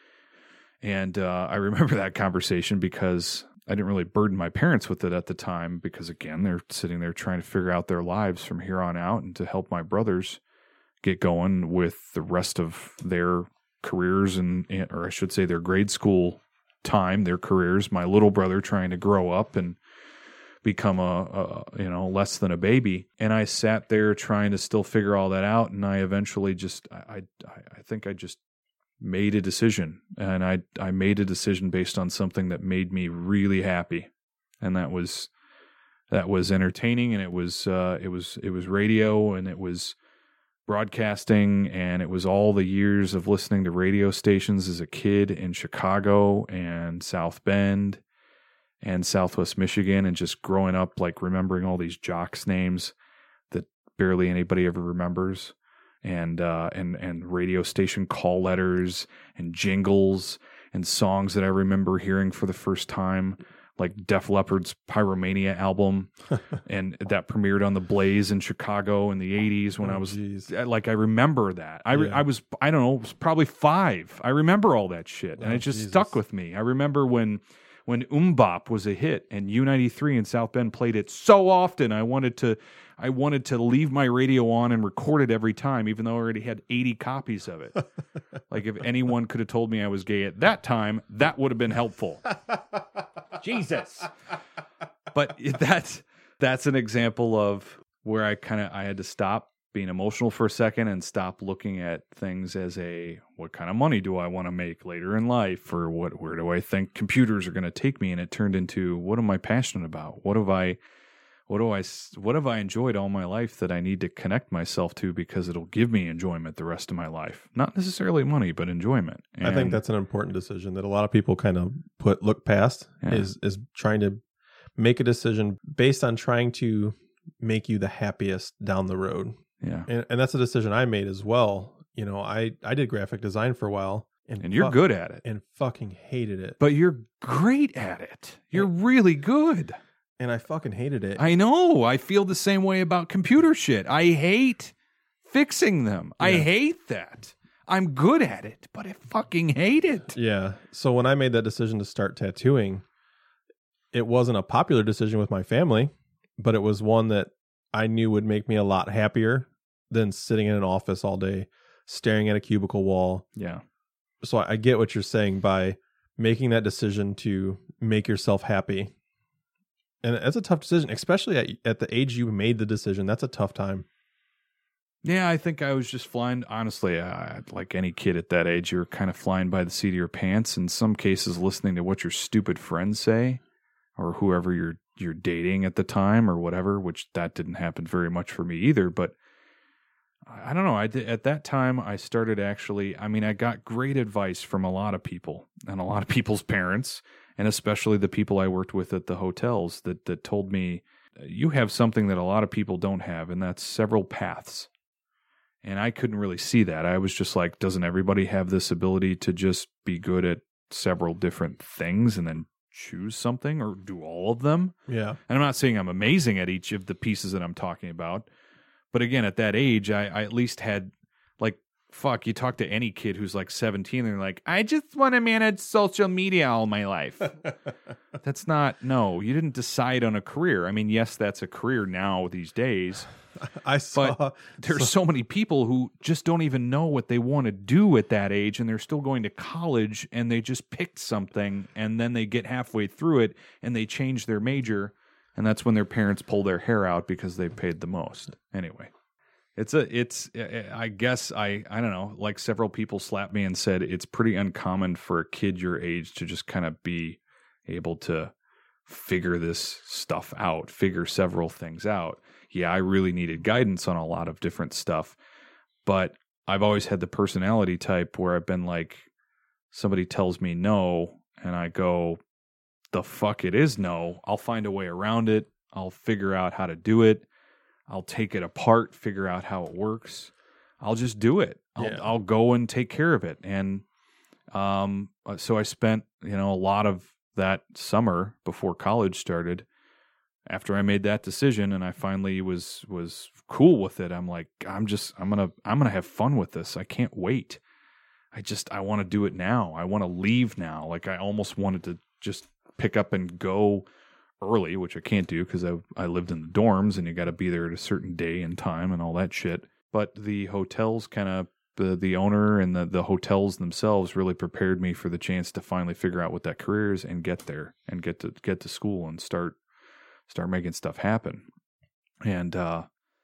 And uh, I remember that conversation because I didn't really burden my parents with it at the time because, again, they're sitting there trying to figure out their lives from here on out and to help my brothers get going with the rest of their careers and, or I should say their grade school time, their careers. My little brother trying to grow up and become a, a, you know, less than a baby. And I sat there trying to still figure all that out. And I eventually just, I, I, I think I just made a decision, and I, I made a decision based on something that made me really happy. And that was, that was entertaining, and it was, uh, it was, it was radio, and it was broadcasting, and it was all the years of listening to radio stations as a kid in Chicago and South Bend and Southwest Michigan, and just growing up, like remembering all these jocks' names that barely anybody ever remembers, and uh, and and radio station call letters and jingles and songs that I remember hearing for the first time, like Def Leppard's Pyromania album, and that premiered on the Blaze in Chicago in the eighties when Oh, I was geez. like, I remember that. I re- Yeah. I was I don't know, was probably five. I remember all that shit, and Oh, it just Jesus. stuck with me. I remember when. When Umbop was a hit and U ninety-three in South Bend played it so often, I wanted to I wanted to leave my radio on and record it every time, even though I already had eighty copies of it. Like, if anyone could have told me I was gay at that time, that would have been helpful. Jesus. But that's that's an example of where I kind of I had to stop being emotional for a second and stop looking at things as a, what kind of money do I want to make later in life, or what, where do I think computers are going to take me? And it turned into, what am I passionate about? What have I, what do I, what have I enjoyed all my life that I need to connect myself to because it'll give me enjoyment the rest of my life? Not necessarily money, but enjoyment. I think And- that's an important decision that a lot of people kind of put look past Yeah. is is trying to make a decision based on trying to make you the happiest down the road. yeah. And, and that's a decision I made as well. You know, I, I did graphic design for a while, and, And you're fuck- good at it. and fucking hated it. But you're great at it. You're really good. And I fucking hated it. I know. I feel the same way about computer shit. I hate fixing them. I Yeah. hate that. I'm good at it, but I fucking hate it. Yeah. So when I made that decision to start tattooing, it wasn't a popular decision with my family, but it was one that I knew would make me a lot happier than sitting in an office all day, staring at a cubicle wall. Yeah. So I I get what you're saying by making that decision to make yourself happy. And that's a tough decision, especially at, at the age you made the decision. That's a tough time. Yeah, I think I was just flying. Honestly, uh, like any kid at that age, you're kind of flying by the seat of your pants. In some cases, listening to what your stupid friends say, or whoever you're you're dating at the time, or whatever. Which that didn't happen very much for me either. But I don't know. I did, at that time, I started actually. I mean, I got great advice from a lot of people and a lot of people's parents, and especially the people I worked with at the hotels that that told me, you have something that a lot of people don't have, and that's several paths. And I couldn't really see that. I was just like, doesn't everybody have this ability to just be good at several different things and then choose something or do all of them? Yeah. And I'm not saying I'm amazing at each of the pieces that I'm talking about. But again, at that age, I, I at least had, like, fuck, you talk to any kid who's like seventeen, and they're like, I just want to manage social media all my life. That's not, no, you didn't decide on a career. I mean, yes, that's a career now these days. I saw. There's so many people who just don't even know what they want to do at that age, and they're still going to college, and they just picked something, and then they get halfway through it, and they change their major, and that's when their parents pull their hair out because they paid the most. Anyway, it's a, it's, I guess I, I don't know, like several people slapped me and said it's pretty uncommon for a kid your age to just kind of be able to figure this stuff out, figure several things out. Yeah, I really needed guidance on a lot of different stuff, but I've always had the personality type where I've been like, somebody tells me no, and I go, the fuck it is no. I'll find a way around it. I'll figure out how to do it. I'll take it apart, figure out how it works. I'll just do it. I'll, Yeah. I'll go and take care of it. And um, so I spent, you know, a lot of that summer before college started. After I made that decision and I finally was was cool with it, I'm like, I'm just, I'm gonna, I'm gonna have fun with this. I can't wait. I just, I want to do it now. I want to leave now. Like I almost wanted to just pick up and go early, which I can't do because I I lived in the dorms and you got to be there at a certain day and time and all that shit. But the hotels kind of, the the owner and the, the hotels themselves really prepared me for the chance to finally figure out what that career is and get there and get to get to school and start start making stuff happen. And uh,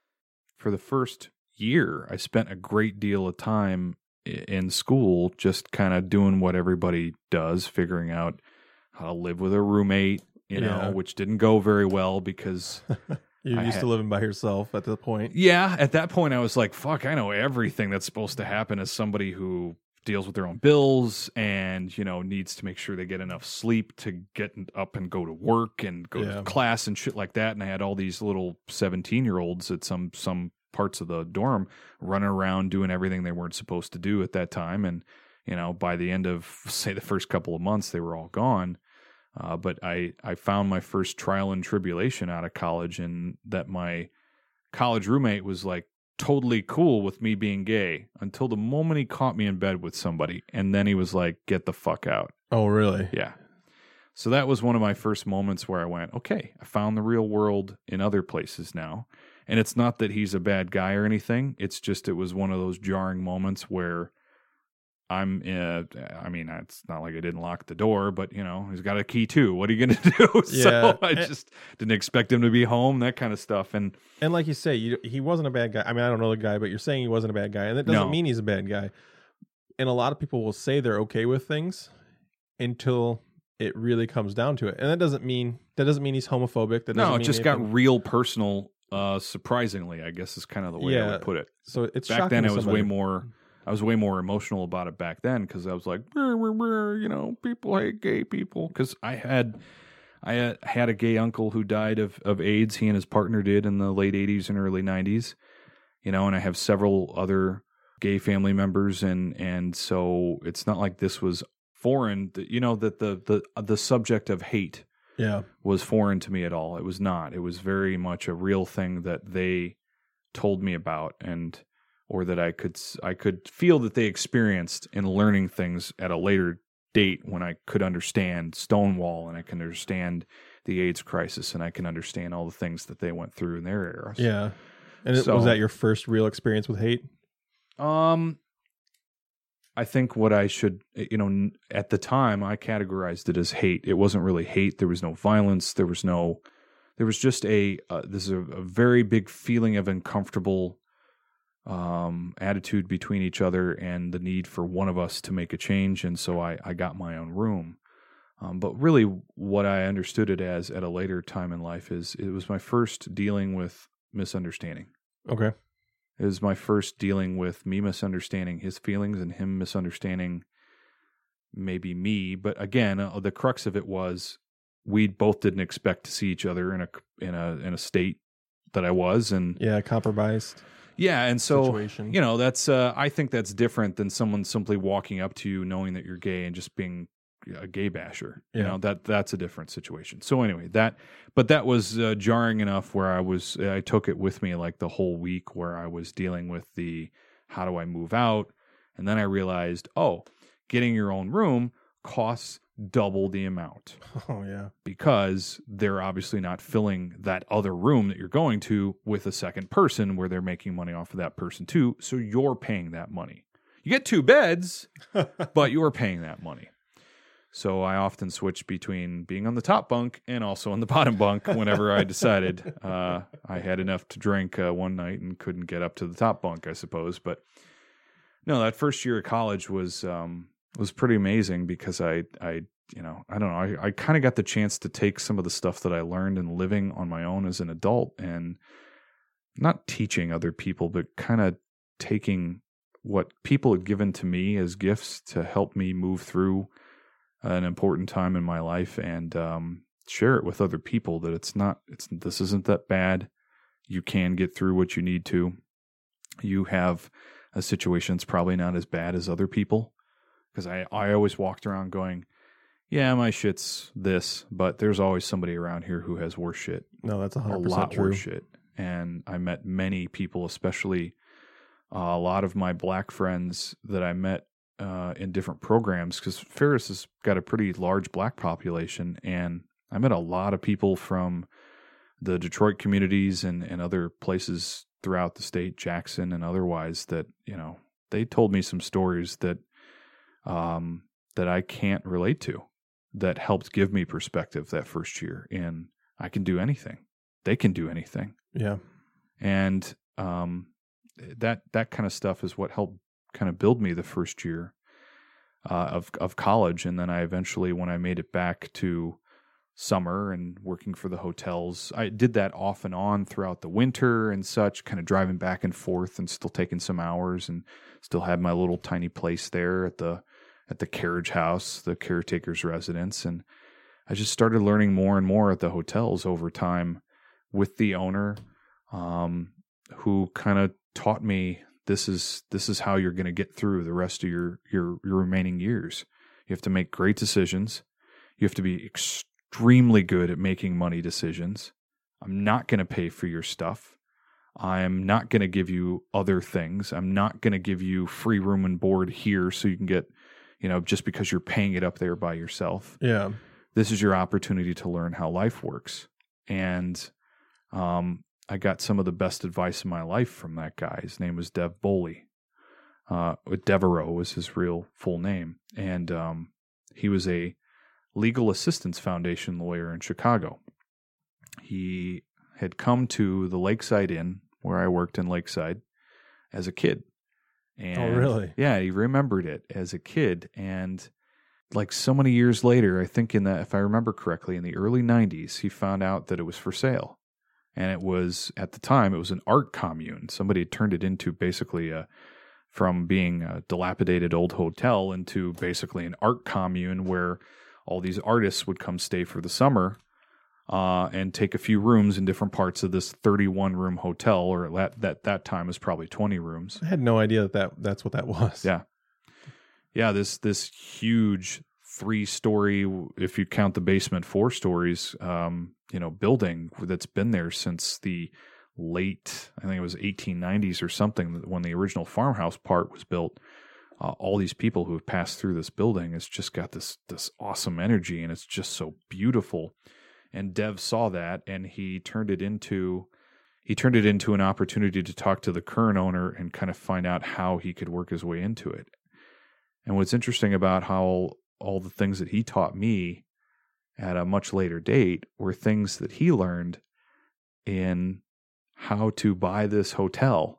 for the first year, I spent a great deal of time in school just kind of doing what everybody does, figuring out how to live with a roommate, you know, Yeah. which didn't go very well because You're I used had- to living by yourself at the point. yeah, at that point I was like, fuck, I know everything that's supposed to happen as somebody who deals with their own bills and, you know, needs to make sure they get enough sleep to get up and go to work and go Yeah. to class and shit like that. And I had all these little seventeen-year-olds at some some parts of the dorm running around doing everything they weren't supposed to do at that time. And, you know, by the end of, say, the first couple of months, they were all gone. Uh, but I, I found my first trial and tribulation out of college, and that my college roommate was like totally cool with me being gay until the moment he caught me in bed with somebody. And then he was like, get the fuck out. Oh, really? Yeah. So that was one of my first moments where I went, okay, I found the real world in other places now. And it's not that he's a bad guy or anything. It's just, it was one of those jarring moments where I'm, uh, I mean, it's not like I didn't lock the door, but, you know, he's got a key too. What are you going to do? Yeah. So I just didn't expect him to be home, that kind of stuff. And And like you say, you, he wasn't a bad guy. I mean, I don't know the guy, but you're saying he wasn't a bad guy. And that doesn't No. mean he's a bad guy. And a lot of people will say they're okay with things until it really comes down to it. And that doesn't mean, that doesn't mean he's homophobic. That doesn't no, it mean just got anything. real personal, uh, surprisingly, I guess is kind of the way I Yeah. would put it. So it's Back shocking then to I was somebody. way more I was way more emotional about it back then because I was like, "Brr, brr, brr," you know, people hate gay people. Because I had I had, had a gay uncle who died of, of AIDS. He and his partner did in the late eighties and early nineties. You know, and I have several other gay family members, and and so it's not like this was foreign. You know, that the the the subject of hate Yeah. was foreign to me at all. It was not. It was very much a real thing that they told me about, and or that I could I could feel that they experienced in learning things at a later date when I could understand Stonewall and I can understand the AIDS crisis and I can understand all the things that they went through in their era. Yeah. And it, So- was that your first real experience with hate? Um, I think what I should, you know, n- at the time I categorized it as hate. It wasn't really hate. There was no violence. There was no, there was just a, uh, this is a, a very big feeling of uncomfortable um, attitude between each other and the need for one of us to make a change. And so I, I got my own room. Um, but really what I understood it as at a later time in life is it was my first dealing with misunderstanding. Okay. It was my first dealing with me misunderstanding his feelings and him misunderstanding maybe me. But again, uh, the crux of it was we both didn't expect to see each other in a in a in a state that I was, and Yeah. Compromised yeah, and so situation. you know that's uh, I think that's different than someone simply walking up to you knowing that you're gay and just being a gay basher. You Yeah. know that that's a different situation. So anyway, that but that was uh, jarring enough where I was I took it with me like the whole week where I was dealing with the how do I move out, and then I realized, oh, getting your own room costs double the amount Oh, yeah. because they're obviously not filling that other room that you're going to with a second person where they're making money off of that person too. So you're paying that money. You get two beds, but you're paying that money. So I often switch between being on the top bunk and also on the bottom bunk whenever I decided uh, I had enough to drink uh, one night and couldn't get up to the top bunk, I suppose. But no, that first year of college was um, was pretty amazing because I I you know, I don't know. I, I kind of got the chance to take some of the stuff that I learned in living on my own as an adult and not teaching other people, but kind of taking what people had given to me as gifts to help me move through an important time in my life and um, share it with other people that it's not, it's, this isn't that bad. You can get through what you need to. You have a situation that's probably not as bad as other people. Because I, I always walked around going, yeah, my shit's this, but there's always somebody around here who has worse shit. No, that's one hundred percent a lot true. worse shit. And I met many people, especially uh, a lot of my black friends that I met uh, in different programs, because Ferris has got a pretty large black population. And I met a lot of people from the Detroit communities and, and other places throughout the state, Jackson and otherwise, that, you know, they told me some stories that um, that I can't relate to, that helped give me perspective that first year. And I can do anything. They can do anything. Yeah. And um, that that kind of stuff is what helped kind of build me the first year uh, of of college. And then I eventually, when I made it back to summer and working for the hotels, I did that off and on throughout the winter and such, kind of driving back and forth and still taking some hours, and still had my little tiny place there at the at the carriage house, the caretaker's residence. And I just started learning more and more at the hotels over time with the owner, um, who kind of taught me this is this is how you're going to get through the rest of your, your your remaining years. You have to make great decisions. You have to be extremely good at making money decisions. I'm not going to pay for your stuff. I'm not going to give you other things. I'm not going to give you free room and board here so you can get, you know, just because you're paying it up there by yourself. Yeah. This is your opportunity to learn how life works. And um, I got some of the best advice in my life from that guy. His name was Dev Boley. Uh, Devereaux was his real full name. And um, he was a Legal Assistance Foundation lawyer in Chicago. He had come to the Lakeside Inn, where I worked in Lakeside, as a kid. And oh, really? Yeah, he remembered it as a kid. And like so many years later, I think in the, if I remember correctly, in the early nineties, he found out that it was for sale. And it was, at the time, it was an art commune. Somebody had turned it into basically a, from being a dilapidated old hotel into basically an art commune where all these artists would come stay for the summer uh, and take a few rooms in different parts of this thirty-one room hotel, or that that that time was probably twenty rooms. I had no idea that, that that's what that was. Yeah. Yeah, this this huge three-story, if you count the basement, four stories, um, you know, building that's been there since the late, I think it was eighteen nineties or something, when the original farmhouse part was built. Uh, all these people who have passed through this building, it's just got this this awesome energy, and it's just so beautiful. And Dev saw that, and he turned it into he turned it into an opportunity to talk to the current owner and kind of find out how he could work his way into it. And what's interesting about how all the things that he taught me at a much later date were things that he learned in how to buy this hotel,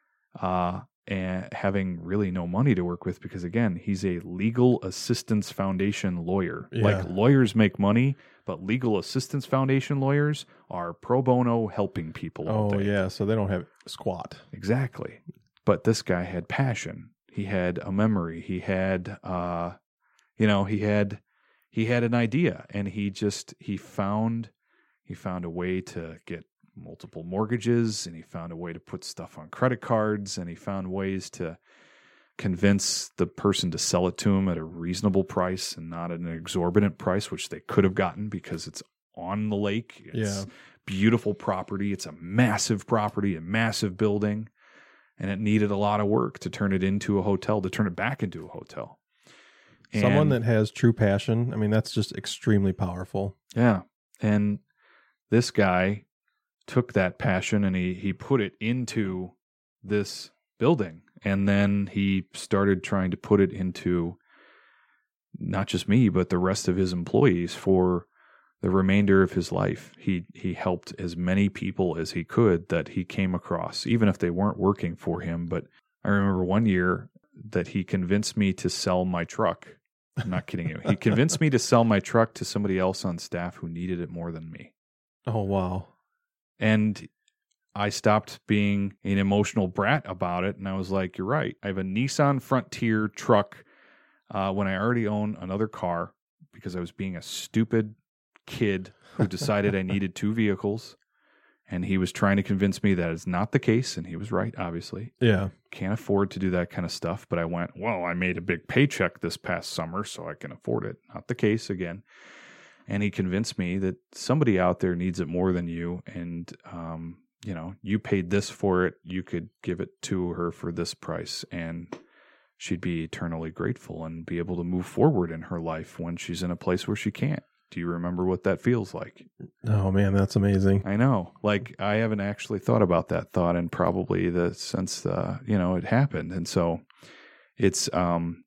uh, and having really no money to work with, because again, he's a Legal Assistance Foundation lawyer. Yeah. Like, lawyers make money, but Legal Assistance Foundation lawyers are pro bono helping people all Oh, day. yeah. So they don't have squat. Exactly. But this guy had passion. He had a memory. He had, uh, you know, he had, he had an idea, and he just, he found, he found a way to get multiple mortgages, and he found a way to put stuff on credit cards, and he found ways to convince the person to sell it to him at a reasonable price and not at an exorbitant price, which they could have gotten because it's on the lake. It's Yeah. beautiful property. It's a massive property, a massive building. And it needed a lot of work to turn it into a hotel, to turn it back into a hotel. And, Someone that has true passion. I mean, that's just extremely powerful. yeah. And this guy took that passion and he, he put it into this building. And then he started trying to put it into not just me, but the rest of his employees for the remainder of his life. He he helped as many people as he could that he came across, even if they weren't working for him. But I remember one year that he convinced me to sell my truck I'm not kidding you. He convinced me to sell my truck to somebody else on staff who needed it more than me. Oh, wow. And I stopped being an emotional brat about it, and I was like, you're right. I have a Nissan Frontier truck uh, when I already own another car because I was being a stupid kid who decided I needed two vehicles, and he was trying to convince me that is not the case, and he was right, obviously. Yeah. Can't afford to do that kind of stuff, but I went, well, I made a big paycheck this past summer, so I can afford it. Not the case again. And he convinced me that somebody out there needs it more than you, and um, you know, you paid this for it, you could give it to her for this price, and she'd be eternally grateful and be able to move forward in her life when she's in a place where she can't. Do you remember what that feels like? Oh, man, that's amazing. I know. Like, I haven't actually thought about that thought in probably the since, uh, you know, it happened. And so it's, um,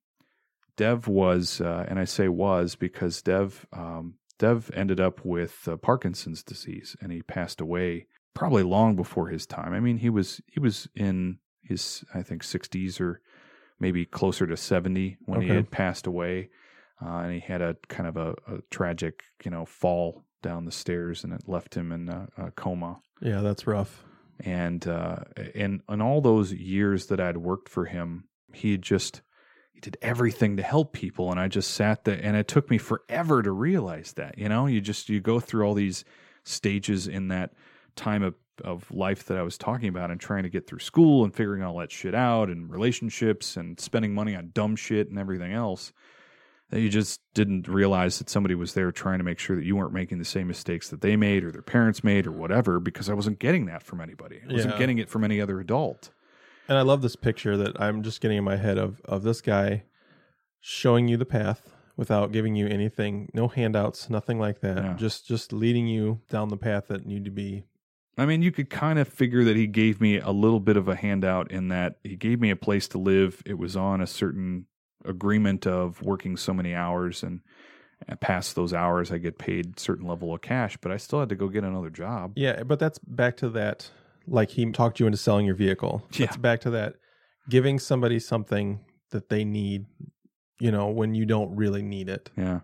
Dev was, uh, and I say was because Dev, um, Dev ended up with uh, Parkinson's disease, and he passed away probably long before his time. I mean, he was he was in his, I think, sixties or maybe closer to seventy when Okay. he had passed away. Uh, and he had a kind of a, a tragic, you know, fall down the stairs, and it left him in a, a coma. Yeah, that's rough. And uh, in, in all those years that I'd worked for him, he just, he did everything to help people. And I just sat there, and it took me forever to realize that, you know, you just, you go through all these stages in that time of, of life that I was talking about, and trying to get through school and figuring all that shit out, and relationships and spending money on dumb shit and everything else, that you just didn't realize that somebody was there trying to make sure that you weren't making the same mistakes that they made or their parents made or whatever, because I wasn't getting that from anybody. I wasn't Yeah. getting it from any other adult. And I love this picture that I'm just getting in my head of, of this guy showing you the path without giving you anything, no handouts, nothing like that. Yeah. Just just leading you down the path that need to be. I mean, you could kind of figure that he gave me a little bit of a handout in that he gave me a place to live. It was on a certain agreement of working so many hours, and past those hours I get paid a certain level of cash, but I still had to go get another job. Yeah, but that's back to that, like he talked you into selling your vehicle. Yeah. That's back to that, giving somebody something that they need, you know, when you don't really need it. Yeah.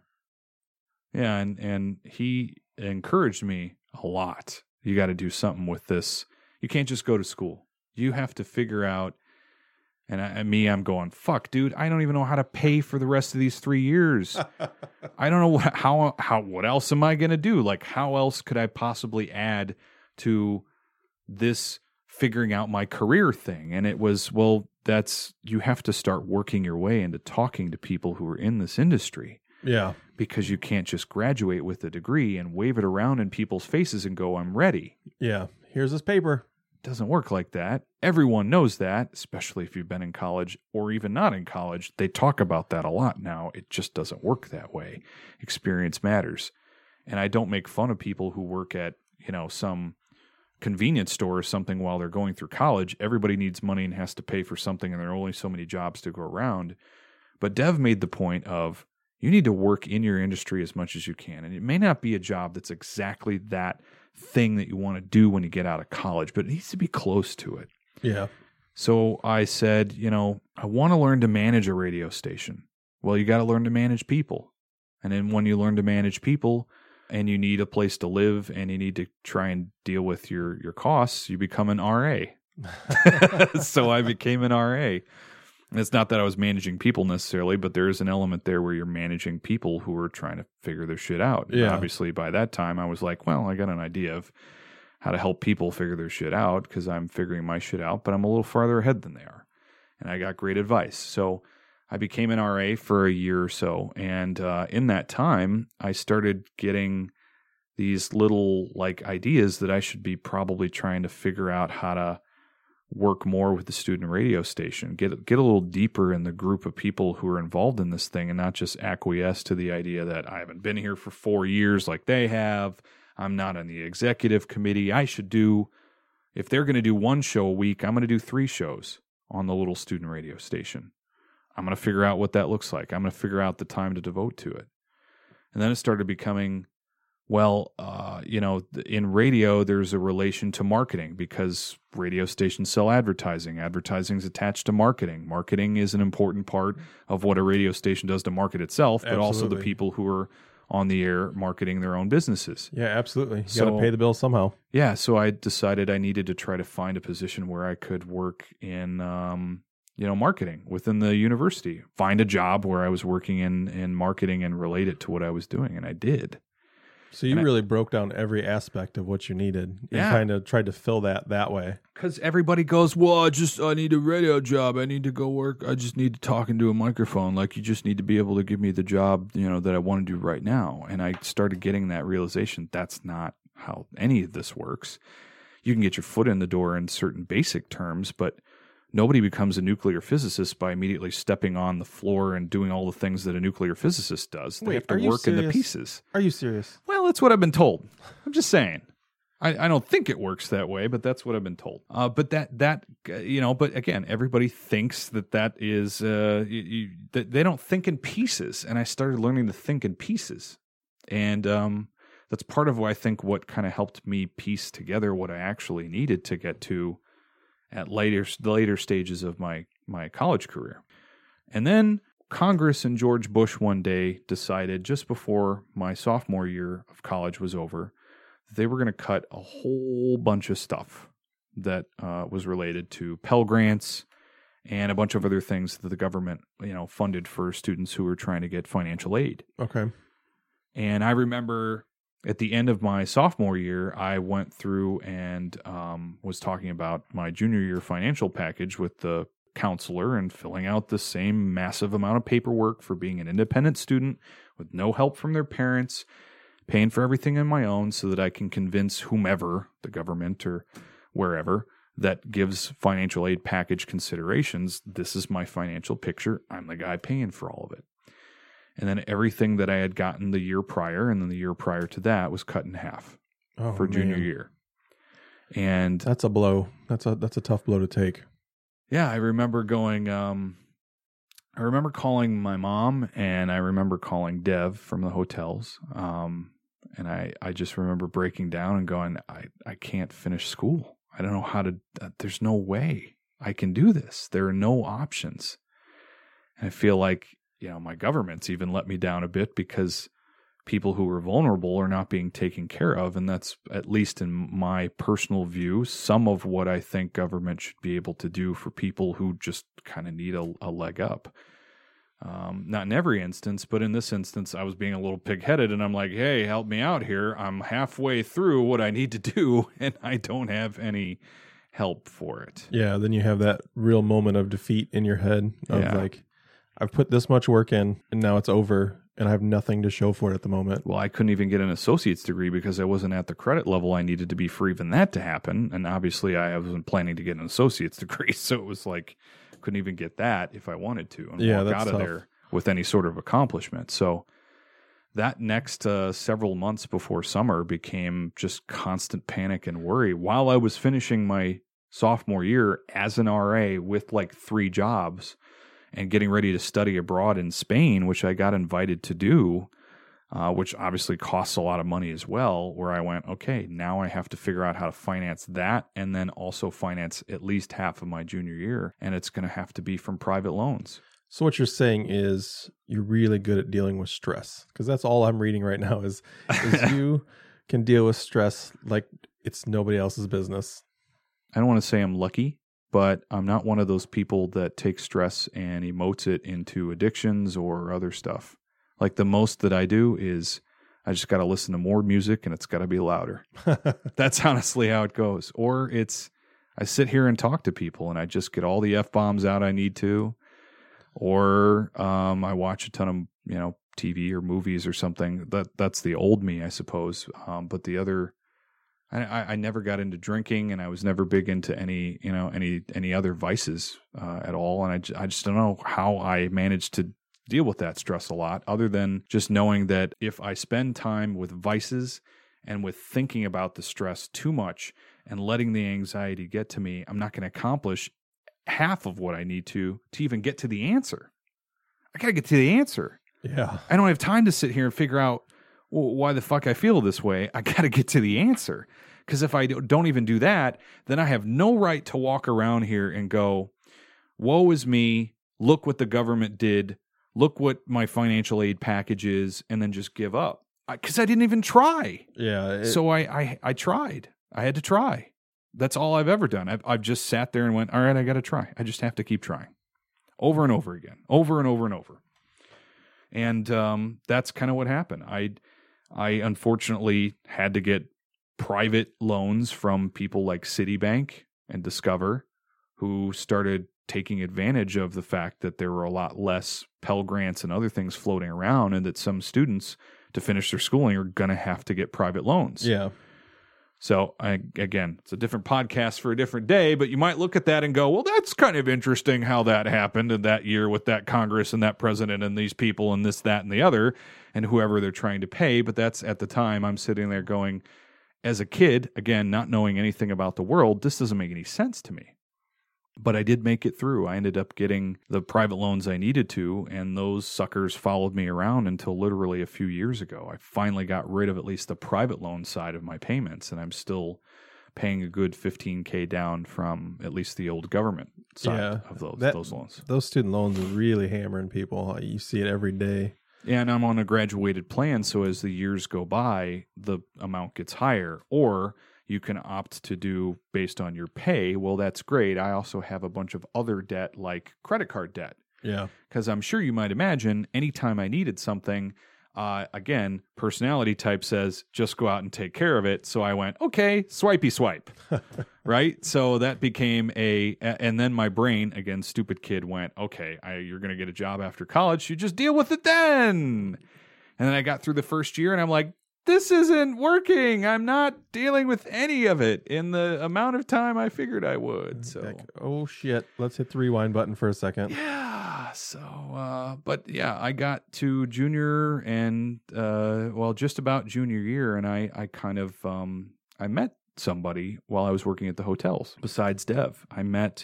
Yeah, and, and he encouraged me a lot. You got to do something with this. You can't just go to school. You have to figure out. And, I, and me, I'm going, fuck, dude, I don't even know how to pay for the rest of these three years. I don't know what, how, how, what else am I going to do? Like, how else could I possibly add to this figuring out my career thing? And it was, well, that's, you have to start working your way into talking to people who are in this industry. Yeah. Because you can't just graduate with a degree and wave it around in people's faces and go, I'm ready. Yeah. Here's this paper. Doesn't work like that. Everyone knows that, especially if you've been in college or even not in college. They talk about that a lot now. It just doesn't work that way. Experience matters. And I don't make fun of people who work at, you know, some convenience store or something while they're going through college. Everybody needs money and has to pay for something, and there are only so many jobs to go around. But Dev made the point of, you need to work in your industry as much as you can. And it may not be a job that's exactly that thing that you want to do when you get out of college, but it needs to be close to it. Yeah. So I said, you know, I want to learn to manage a radio station. Well, you got to learn to manage people. And then when you learn to manage people and you need a place to live and you need to try and deal with your, your costs, you become an R A. So I became an R A. And it's not that I was managing people necessarily, but there is an element there where you're managing people who are trying to figure their shit out. And Yeah. obviously, by that time, I was like, well, I got an idea of how to help people figure their shit out because I'm figuring my shit out, but I'm a little farther ahead than they are. And I got great advice. So I became an R A for a year or so. And uh, in that time, I started getting these little like ideas that I should be probably trying to figure out how to work more with the student radio station, get get a little deeper in the group of people who are involved in this thing and not just acquiesce to the idea that I haven't been here for four years like they have. I'm not on the executive committee. I should do, if they're going to do one show a week, I'm going to do three shows on the little student radio station. I'm going to figure out what that looks like. I'm going to figure out the time to devote to it. And then it started becoming, Well, uh, you know, th- in radio, there's a relation to marketing because radio stations sell advertising. Advertising is attached to marketing. Marketing is an important part of what a radio station does to market itself, but also the Absolutely. people who are on the air marketing their own businesses. Yeah, absolutely. You So- got to pay the bill somehow. Yeah, so I decided I needed to try to find a position where I could work in, um, you know, marketing within the university. Find a job where I was working in in marketing and relate it to what I was doing, and I did. So you And I- really broke down every aspect of what you needed and Yeah. kind of tried to fill that that way. Because everybody goes, well, I just I need a radio job. I need to go work. I just need to talk into a microphone. Like you just need to be able to give me the job, you know, that I want to do right now. And I started getting that realization that's not how any of this works. You can get your foot in the door in certain basic terms, but nobody becomes a nuclear physicist by immediately stepping on the floor and doing all the things that a nuclear physicist does. They Wait, have to are you work in the serious? pieces. Are you serious? Well, that's what I've been told. I'm just saying. I, I don't think it works that way, but that's what I've been told. Uh, but that that uh, you know, but again, everybody thinks that that is uh, you, you, that they don't think in pieces, and I started learning to think in pieces, and um, that's part of what I think what kind of helped me piece together what I actually needed to get to at later the later stages of my my college career, and then Congress and George Bush one day decided just before my sophomore year of college was over, they were going to cut a whole bunch of stuff that uh, was related to Pell Grants and a bunch of other things that the government, you know, funded for students who were trying to get financial aid. Okay. And I remember at the end of my sophomore year, I went through and um, was talking about my junior year financial package with the counselor and filling out the same massive amount of paperwork for being an independent student with no help from their parents, paying for everything on my own so that I can convince whomever, the government or wherever, that gives financial aid package considerations, this is my financial picture. I'm the guy paying for all of it. And then everything that I had gotten the year prior and then the year prior to that was cut in half Oh, for junior man. year. And That's a blow. That's a that's a tough blow to take. yeah, I remember going, um, I remember calling my mom and I remember calling Dev from the hotels. Um, and I, I just remember breaking down and going, I, I can't finish school. I don't know how to, uh, there's no way I can do this. There are no options. And I feel like, you know, my government's even let me down a bit because people who are vulnerable are not being taken care of. And that's, at least in my personal view, some of what I think government should be able to do for people who just kind of need a, a leg up. Um, not in every instance, but in this instance, I was being a little pig-headed and I'm like, hey, help me out here. I'm halfway through what I need to do and I don't have any help for it. Yeah, then you have that real moment of defeat in your head of Yeah. like, I've put this much work in and now it's over and I have nothing to show for it at the moment. Well, I couldn't even get an associate's degree because I wasn't at the credit level I needed to be for even that to happen. And obviously I wasn't planning to get an associate's degree. So it was like, couldn't even get that if I wanted to and Yeah, walk that's out of tough. there with any sort of accomplishment. So that next uh, several months before summer became just constant panic and worry while I was finishing my sophomore year as an R A with like three jobs and getting ready to study abroad in Spain, which I got invited to do, uh, which obviously costs a lot of money as well, where I went, okay, now I have to figure out how to finance that and then also finance at least half of my junior year. And it's going to have to be from private loans. So what you're saying is you're really good at dealing with stress, because that's all I'm reading right now is, is you can deal with stress like it's nobody else's business. I don't want to say I'm lucky, but I'm not one of those people that takes stress and emotes it into addictions or other stuff. Like the most that I do is I just got to listen to more music and it's got to be louder. That's honestly how it goes. Or it's I sit here and talk to people and I just get all the F-bombs out I need to. Or um, I watch a ton of, you know, T V or movies or something. That that's the old me, I suppose. Um, but the other, I, I, I never got into drinking, and I was never big into any, you know, any any other vices uh, at all. And I, j- I just don't know how I managed to deal with that stress a lot, other than just knowing that if I spend time with vices and with thinking about the stress too much and letting the anxiety get to me, I'm not going to accomplish half of what I need to to even get to the answer. I got to get to the answer. Yeah. I don't have time to sit here and figure out well, why the fuck I feel this way, I got to get to the answer. Because if I don't even do that, then I have no right to walk around here and go, woe is me, look what the government did, look what my financial aid package is, and then just give up. Because I, I didn't even try. Yeah. It, so I, I, I tried. I had to try. That's all I've ever done. I've, I've just sat there and went, all right, I got to try. I just have to keep trying. Over and over again. Over and over and over. And um, that's kind of what happened. I, I unfortunately had to get private loans from people like Citibank and Discover, who started taking advantage of the fact that there were a lot less Pell Grants and other things floating around, and that some students, to finish their schooling, are going to have to get private loans. Yeah. So, I, again, it's a different podcast for a different day, but you might look at that and go, well, that's kind of interesting how that happened in that year with that Congress and that president and these people and this, that, and the other, and whoever they're trying to pay. But that's, at the time, I'm sitting there going, as a kid, again, not knowing anything about the world, this doesn't make any sense to me. But I did make it through. I ended up getting the private loans I needed to, and those suckers followed me around until literally a few years ago. I finally got rid of at least the private loan side of my payments, and I'm still paying a good fifteen K down from at least the old government side yeah, of those, that, those loans. Those student loans are really hammering people. You see it every day. Yeah, and I'm on a graduated plan, so as the years go by, the amount gets higher. Or you can opt to do based on your pay. Well, that's great. I also have a bunch of other debt, like credit card debt. Yeah. Because I'm sure you might imagine, anytime I needed something, uh, again, personality type says, just go out and take care of it. So I went, okay, swipey swipe. Right? So that became a, and then my brain, again, stupid kid, went, okay, I, you're going to get a job after college. You just deal with it then. And then I got through the first year and I'm like, this isn't working. I'm not dealing with any of it in the amount of time I figured I would. So, like, oh shit, let's hit the rewind button for a second. Yeah. So, uh, but yeah, I got to junior and, uh, well, just about junior year. And I, I kind of, um, I met somebody while I was working at the hotels besides Dev. I met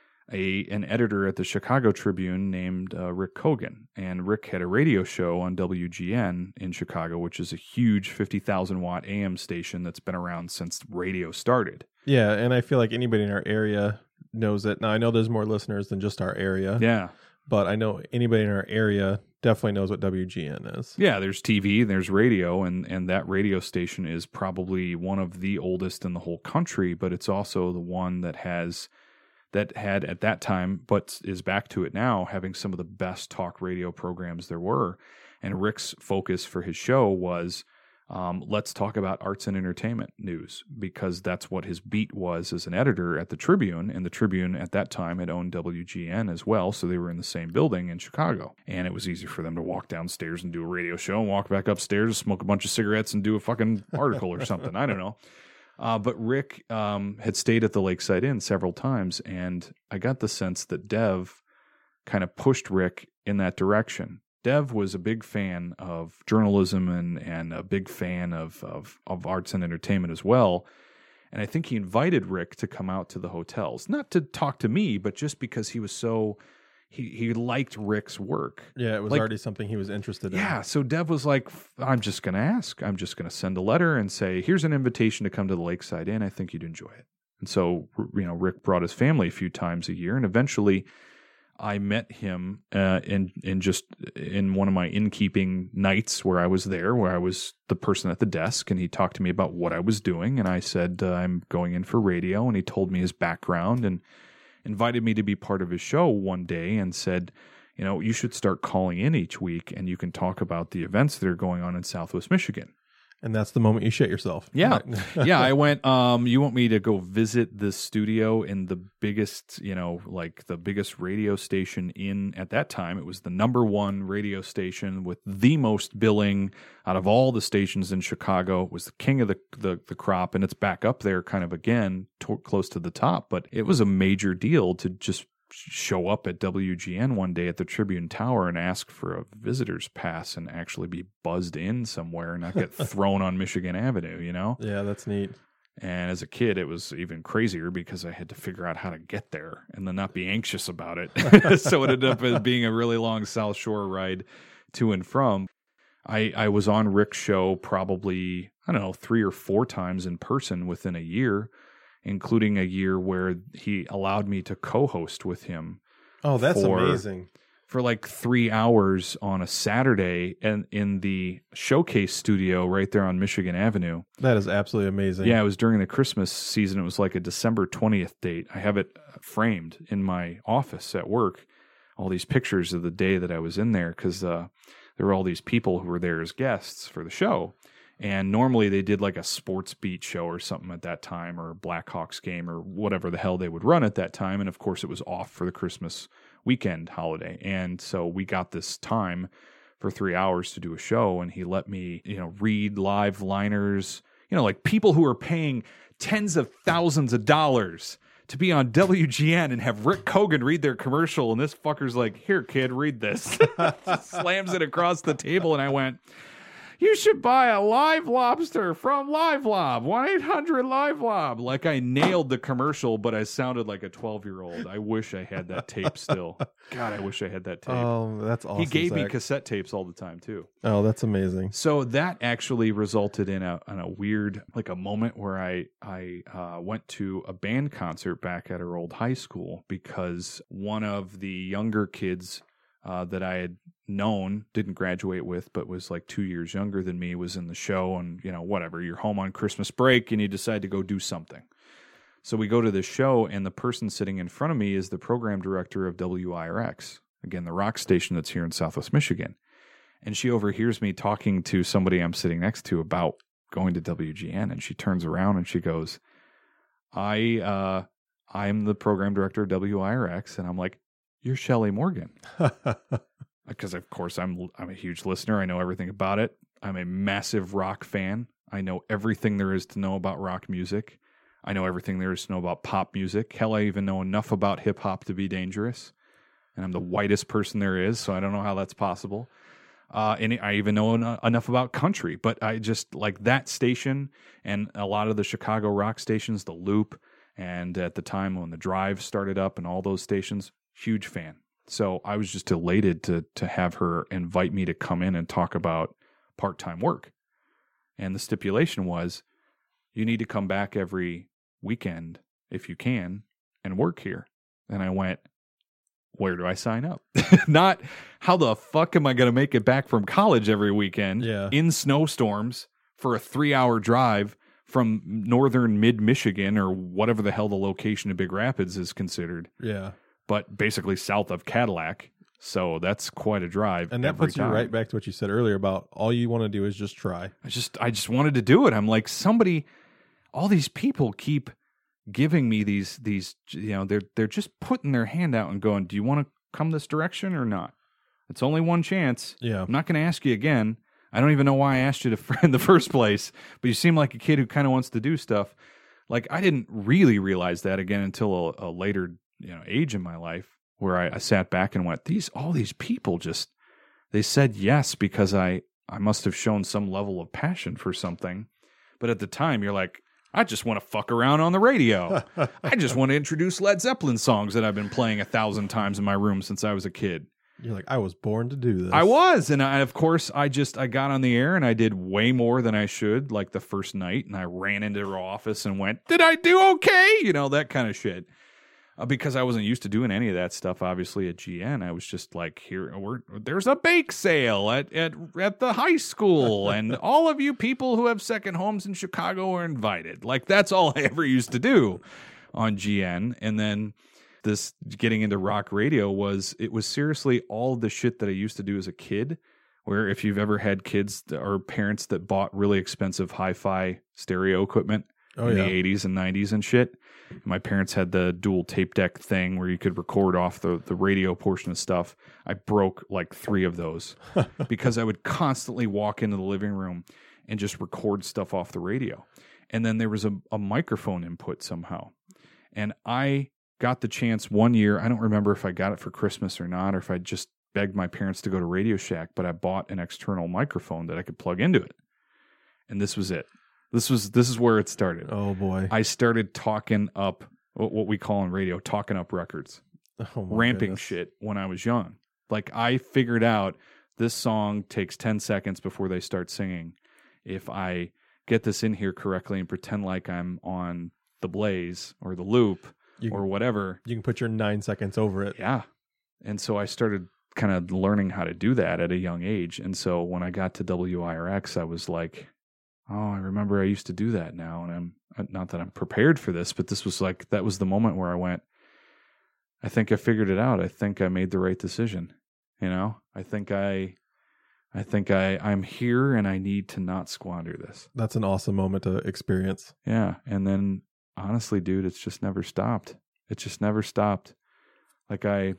a an editor at the Chicago Tribune named uh, Rick Kogan, and Rick had a radio show on W G N in Chicago, which is a huge fifty thousand watt A M station that's been around since radio started. Yeah, and I feel like anybody in our area knows it. Now, I know there's more listeners than just our area. Yeah. But I know anybody in our area definitely knows what W G N is. Yeah, there's T V, there's radio, and, and that radio station is probably one of the oldest in the whole country, but it's also the one that has... that had at that time, but is back to it now, having some of the best talk radio programs there were. And Rick's focus for his show was, um, let's talk about arts and entertainment news, because that's what his beat was as an editor at the Tribune. And the Tribune at that time had owned W G N as well, so they were in the same building in Chicago. And it was easy for them to walk downstairs and do a radio show and walk back upstairs, smoke a bunch of cigarettes and do a fucking article or something. I don't know. Uh, but Rick um, had stayed at the Lakeside Inn several times, and I got the sense that Dev kind of pushed Rick in that direction. Dev was a big fan of journalism and, and a big fan of, of, of arts and entertainment as well. And I think he invited Rick to come out to the hotels, not to talk to me, but just because he was so... He he liked Rick's work. Yeah, it was like, already something he was interested in. Yeah, so Dev was like, I'm just going to ask. I'm just going to send a letter and say, here's an invitation to come to the Lakeside Inn. I think you'd enjoy it. And so, you know, Rick brought his family a few times a year, and eventually I met him uh, in, in just in one of my innkeeping nights where I was there, where I was the person at the desk, and he talked to me about what I was doing, and I said, uh, I'm going in for radio, and he told me his background, and invited me to be part of his show one day and said, you know, you should start calling in each week and you can talk about the events that are going on in Southwest Michigan. And that's the moment you shit yourself. Yeah. Yeah. I went, um, you want me to go visit the studio in the biggest, you know, like the biggest radio station in, at that time, it was the number one radio station with the most billing out of all the stations in Chicago. It was the king of the, the, the crop, and it's back up there kind of again, to, close to the top. But it was a major deal to just show up at W G N one day at the Tribune Tower and ask for a visitor's pass and actually be buzzed in somewhere and not get thrown on Michigan Avenue, you know? Yeah, that's neat. And as a kid, it was even crazier because I had to figure out how to get there and then not be anxious about it. So it ended up as being a really long South Shore ride to and from. I, I was on Rick's show probably, I don't know, three or four times in person within a year, including a year where he allowed me to co-host with him. Oh, that's for, amazing. For like three hours on a Saturday and in the Showcase studio right there on Michigan Avenue. That is absolutely amazing. Yeah, it was during the Christmas season. It was like a December twentieth date. I have it framed in my office at work, all these pictures of the day that I was in there, because uh, there were all these people who were there as guests for the show. And normally they did like a sports beat show or something at that time, or a Blackhawks game or whatever the hell they would run at that time. And of course it was off for the Christmas weekend holiday. And so we got this time for three hours to do a show, and he let me, you know, read live liners, you know, like people who are paying tens of thousands of dollars to be on W G N and have Rick Kogan read their commercial. And this fucker's like, here, kid, read this. Slams it across the table. And I went, you should buy a live lobster from Live Lob, one eight hundred live lob. Like I nailed the commercial, but I sounded like a twelve-year-old. I wish I had that tape still. God, I wish I had that tape. Oh, that's awesome. He gave Zach. me cassette tapes all the time, too. Oh, that's amazing. So that actually resulted in a, in a weird, like a moment where I, I uh, went to a band concert back at our old high school because one of the younger kids uh, that I had known, didn't graduate with, but was like two years younger than me, was in the show. And, you know, whatever, you're home on Christmas break and you decide to go do something. So we go to this show, and the person sitting in front of me is the program director of W I R X, again, the rock station that's here in Southwest Michigan. And she overhears me talking to somebody I'm sitting next to about going to W G N. And she turns around and she goes, I, uh, I'm the program director of W I R X. And I'm like, you're Shelley Morgan. Because, of course, I'm I'm a huge listener. I know everything about it. I'm a massive rock fan. I know everything there is to know about rock music. I know everything there is to know about pop music. Hell, I even know enough about hip-hop to be dangerous. And I'm the whitest person there is, so I don't know how that's possible. Uh, and I even know en- enough about country. But I just, like that station and a lot of the Chicago rock stations, The Loop, and at the time when The Drive started up and all those stations, huge fan. So I was just elated to to have her invite me to come in and talk about part-time work. And the stipulation was, you need to come back every weekend if you can and work here. And I went, where do I sign up? Not how the fuck am I going to make it back from college every weekend yeah. in snowstorms for a three-hour drive from northern mid-Michigan or whatever the hell the location of Big Rapids is considered. Yeah. But basically south of Cadillac. So that's quite a drive. And that every puts you time. right back to what you said earlier about all you want to do is just try. I just I just wanted to do it. I'm like, somebody, all these people keep giving me these these you know, they're they're just putting their hand out and going, do you want to come this direction or not? It's only one chance. Yeah. I'm not going to ask you again. I don't even know why I asked you to in the first place, but you seem like a kid who kind of wants to do stuff. Like, I didn't really realize that again until a, a later, you know, age in my life, where I, I sat back and went, these all these people just, they said yes because I, I must have shown some level of passion for something. But at the time, you're like, I just want to fuck around on the radio. I just want to introduce Led Zeppelin songs that I've been playing a thousand times in my room since I was a kid. You're like, I was born to do this. I was. And I, of course, I just, I got on the air and I did way more than I should, like the first night. And I ran into her office and went, did I do okay? You know, that kind of shit. Uh, because I wasn't used to doing any of that stuff, obviously, at G N. I was just like, here, we're, there's a bake sale at, at, at the high school. And all of you people who have second homes in Chicago are invited. Like, that's all I ever used to do on G N. And then this getting into rock radio was, it was seriously all the shit that I used to do as a kid, where if you've ever had kids or parents that bought really expensive hi-fi stereo equipment oh, in yeah. the eighties and nineties and shit. My parents had the dual tape deck thing where you could record off the, the radio portion of stuff. I broke like three of those because I would constantly walk into the living room and just record stuff off the radio. And then there was a, a microphone input somehow. And I got the chance one year. I don't remember if I got it for Christmas or not, or if I just begged my parents to go to Radio Shack, but I bought an external microphone that I could plug into it. And this was it. This was this is where it started. Oh boy. I started talking up what we call in radio, talking up records, oh, ramping goodness. shit when I was young. Like, I figured out this song takes ten seconds before they start singing. If I get this in here correctly and pretend like I'm on the Blaze or the Loop You or can, whatever. you can put your nine seconds over it. Yeah. And so I started kind of learning how to do that at a young age. And so when I got to W I R X, I was like, oh, I remember I used to do that now. And I'm not that I'm prepared for this, but this was like, that was the moment where I went, I think I figured it out. I think I made the right decision. You know, I think I, I think I, I'm here and I need to not squander this. That's an awesome moment to experience. Yeah. And then honestly, dude, it's just never stopped. It just never stopped. Like I,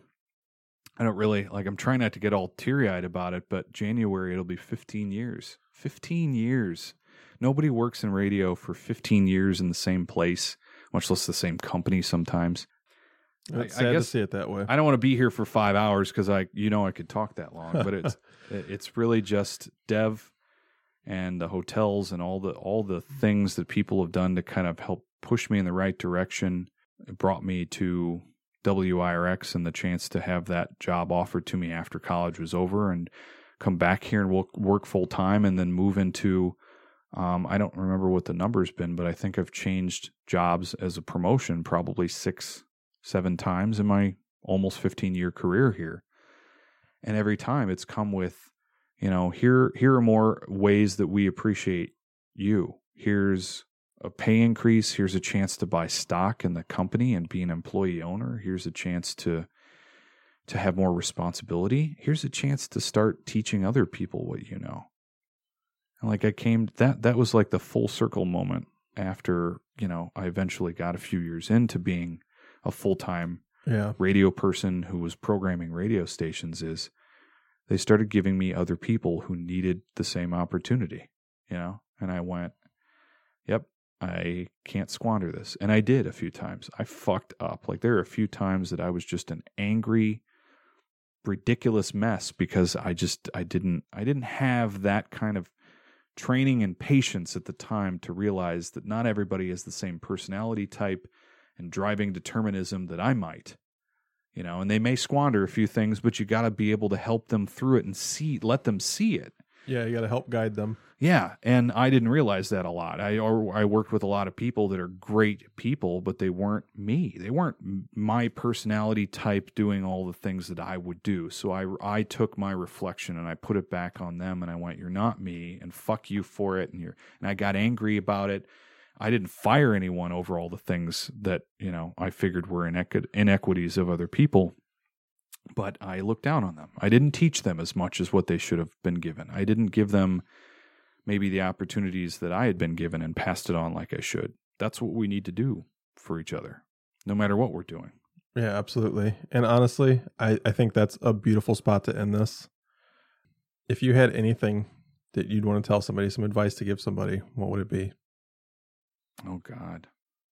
I don't really, like I'm trying not to get all teary-eyed about it, but January, it'll be fifteen years. fifteen years. Nobody works in radio for fifteen years in the same place, much less the same company sometimes. It's I, sad I guess to see it that way. I don't want to be here for five hours because I, you know, I could talk that long, but it's it's really just Dev and the hotels and all the all the things that people have done to kind of help push me in the right direction. It brought me to W I R X and the chance to have that job offered to me after college was over and come back here and work, work full time and then move into. Um, I don't remember what the number's been, but I think I've changed jobs as a promotion probably six. seven times in my almost fifteen year career here. And every time it's come with, you know, here, here are more ways that we appreciate you. Here's a pay increase. Here's a chance to buy stock in the company and be an employee owner. Here's a chance to, to have more responsibility. Here's a chance to start teaching other people what you know. And like I came, that, that was like the full circle moment after, you know, I eventually got a few years into being a full-time yeah. radio person who was programming radio stations is they started giving me other people who needed the same opportunity, you know? And I went, yep, I can't squander this. And I did a few times. I fucked up. Like there are a few times that I was just an angry, ridiculous mess because I just, I didn't, I didn't have that kind of training and patience at the time to realize that not everybody is the same personality type and driving determinism that I might, you know, and they may squander a few things, but you got to be able to help them through it and see, let them see it. Yeah, you got to help guide them. Yeah, and I didn't realize that a lot. I or I worked with a lot of people that are great people, but they weren't me. They weren't my personality type doing all the things that I would do. So I, I took my reflection and I put it back on them, and I went, "You're not me, and fuck you for it." And you're, and I got angry about it. I didn't fire anyone over all the things that, you know, I figured were inequ- inequities of other people, but I looked down on them. I didn't teach them as much as what they should have been given. I didn't give them maybe the opportunities that I had been given and passed it on like I should. That's what we need to do for each other, no matter what we're doing. Yeah, absolutely. And honestly, I, I think that's a beautiful spot to end this. If you had anything that you'd want to tell somebody, some advice to give somebody, what would it be? Oh, God.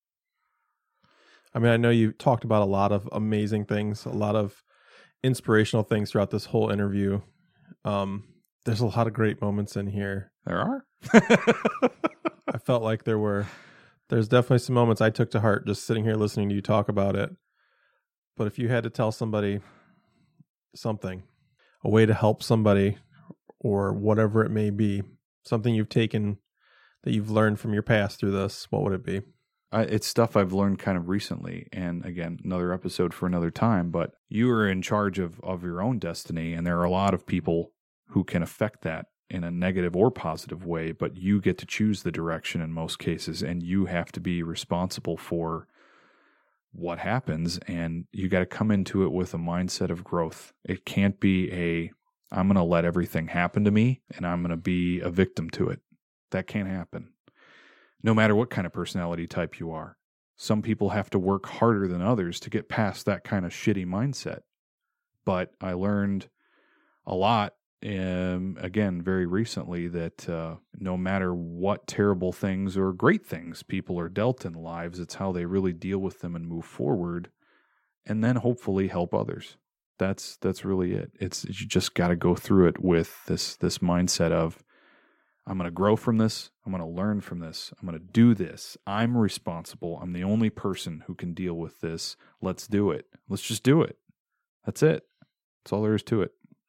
I mean, I know you talked about a lot of amazing things, a lot of inspirational things throughout this whole interview. Um, there's a lot of great moments in here. There are? I felt like there were. There's definitely some moments I took to heart just sitting here listening to you talk about it. But if you had to tell somebody something, a way to help somebody or whatever it may be, something you've taken that you've learned from your past through this, what would it be? I, it's stuff I've learned kind of recently. And again, another episode for another time, but you are in charge of, of your own destiny. And there are a lot of people who can affect that in a negative or positive way, but you get to choose the direction in most cases. And you have to be responsible for what happens. And you got to come into it with a mindset of growth. It can't be a, I'm going to let everything happen to me and I'm going to be a victim to it. That can't happen. No matter what kind of personality type you are. Some people have to work harder than others to get past that kind of shitty mindset. But I learned a lot, um, again, very recently, that uh, no matter what terrible things or great things people are dealt in lives, it's how they really deal with them and move forward, and then hopefully help others. That's that's really it. It's you just got to go through it with this this mindset of, I'm going to grow from this. I'm going to learn from this. I'm going to do this. I'm responsible. I'm the only person who can deal with this. Let's do it. Let's just do it. That's it. That's all there is to it.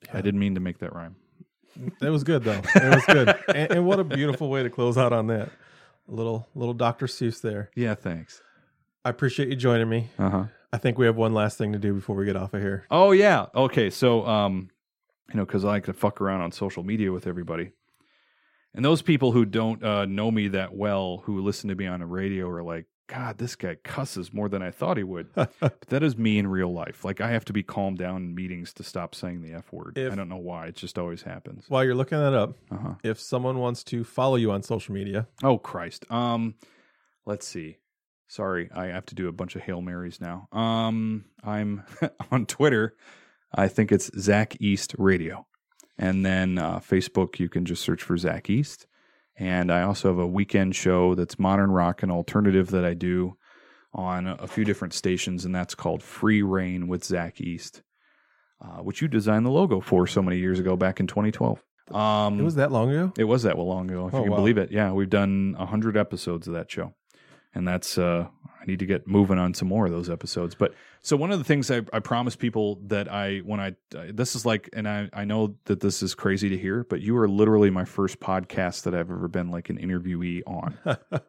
I didn't mean to make that rhyme. It was good though. It was good. and, and what a beautiful way to close out on that. A little little Doctor Seuss there. Yeah, thanks. I appreciate you joining me. Uh-huh. I think we have one last thing to do before we get off of here. Oh, yeah. Okay, so, um, you know, because I like to fuck around on social media with everybody. And those people who don't uh, know me that well, who listen to me on the radio, are like, God, this guy cusses more than I thought he would. But that is me in real life. Like, I have to be calmed down in meetings to stop saying the F word. If, I don't know why. It just always happens. While you're looking that up, uh-huh. if someone wants to follow you on social media. Oh, Christ. Um, let's see. Sorry, I have to do a bunch of Hail Marys now. Um, I'm on Twitter. I think it's Zach East Radio. And then uh, Facebook, you can just search for Zach East. And I also have a weekend show that's modern rock and alternative that I do on a few different stations, and that's called Free Reign with Zach East, uh, which you designed the logo for so many years ago, back in twenty twelve. Um, it was that long ago? It was that long ago, if oh, you can wow. believe it. Yeah, we've done one hundred episodes of that show. And that's, uh, I need to get moving on some more of those episodes. But so one of the things I, I promise people that I, when I, uh, this is like, and I, I know that this is crazy to hear, but you are literally my first podcast that I've ever been like an interviewee on.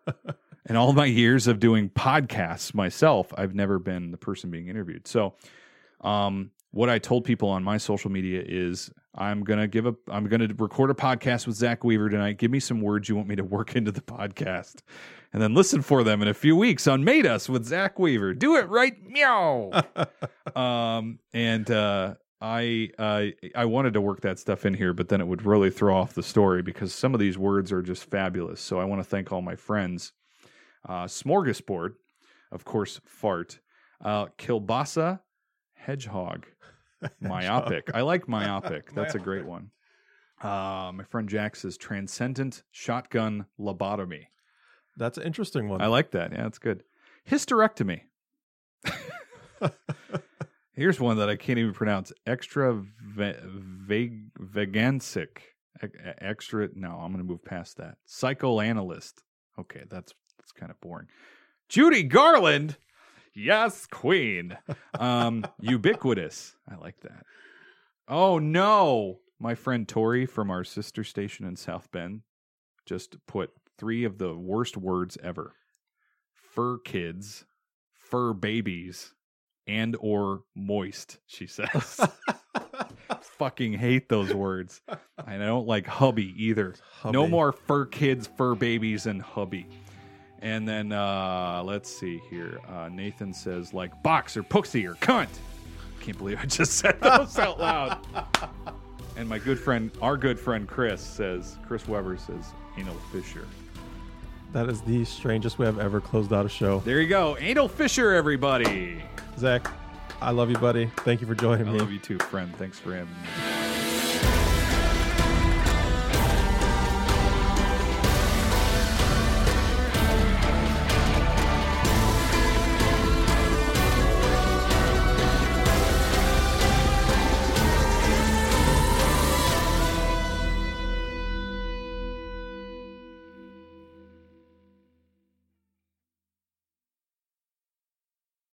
In all my years of doing podcasts myself, I've never been the person being interviewed. So, um, what I told people on my social media is I'm going to give a, I'm going to record a podcast with Zach Weaver tonight. Give me some words you want me to work into the podcast, and then listen for them in a few weeks on Made Us with Zach Weaver. Do it right. Meow. um, and, uh, I, uh, I wanted to work that stuff in here, but then it would really throw off the story because some of these words are just fabulous. So I want to thank all my friends. Uh, Smorgasbord, of course, fart, uh, Kielbasa, hedgehog, myopic. I like myopic. That's a great one. Uh, my friend Jack says transcendent shotgun lobotomy. That's an interesting one. I like that. Yeah, that's good. Hysterectomy. Here's one that I can't even pronounce. Extra ve- vegansic. E- extra. No, I'm going to move past that. Psychoanalyst. Okay, that's that's kind of boring. Judy Garland. Yes, queen. Um, ubiquitous. I like that. Oh, no. My friend Tori from our sister station in South Bend just put three of the worst words ever. Fur kids, fur babies, and or moist, she says. Fucking hate those words. And I don't like hubby either. Hubby. No more fur kids, fur babies, and hubby. And then, uh, let's see here. Uh, Nathan says, like, box or pussy or cunt. Can't believe I just said those out loud. And my good friend, our good friend Chris says, Chris Weber says, anal fissure. That is the strangest way I've ever closed out a show. There you go. Anal fissure, everybody. Zach, I love you, buddy. Thank you for joining I me. I love you too, friend. Thanks for having me.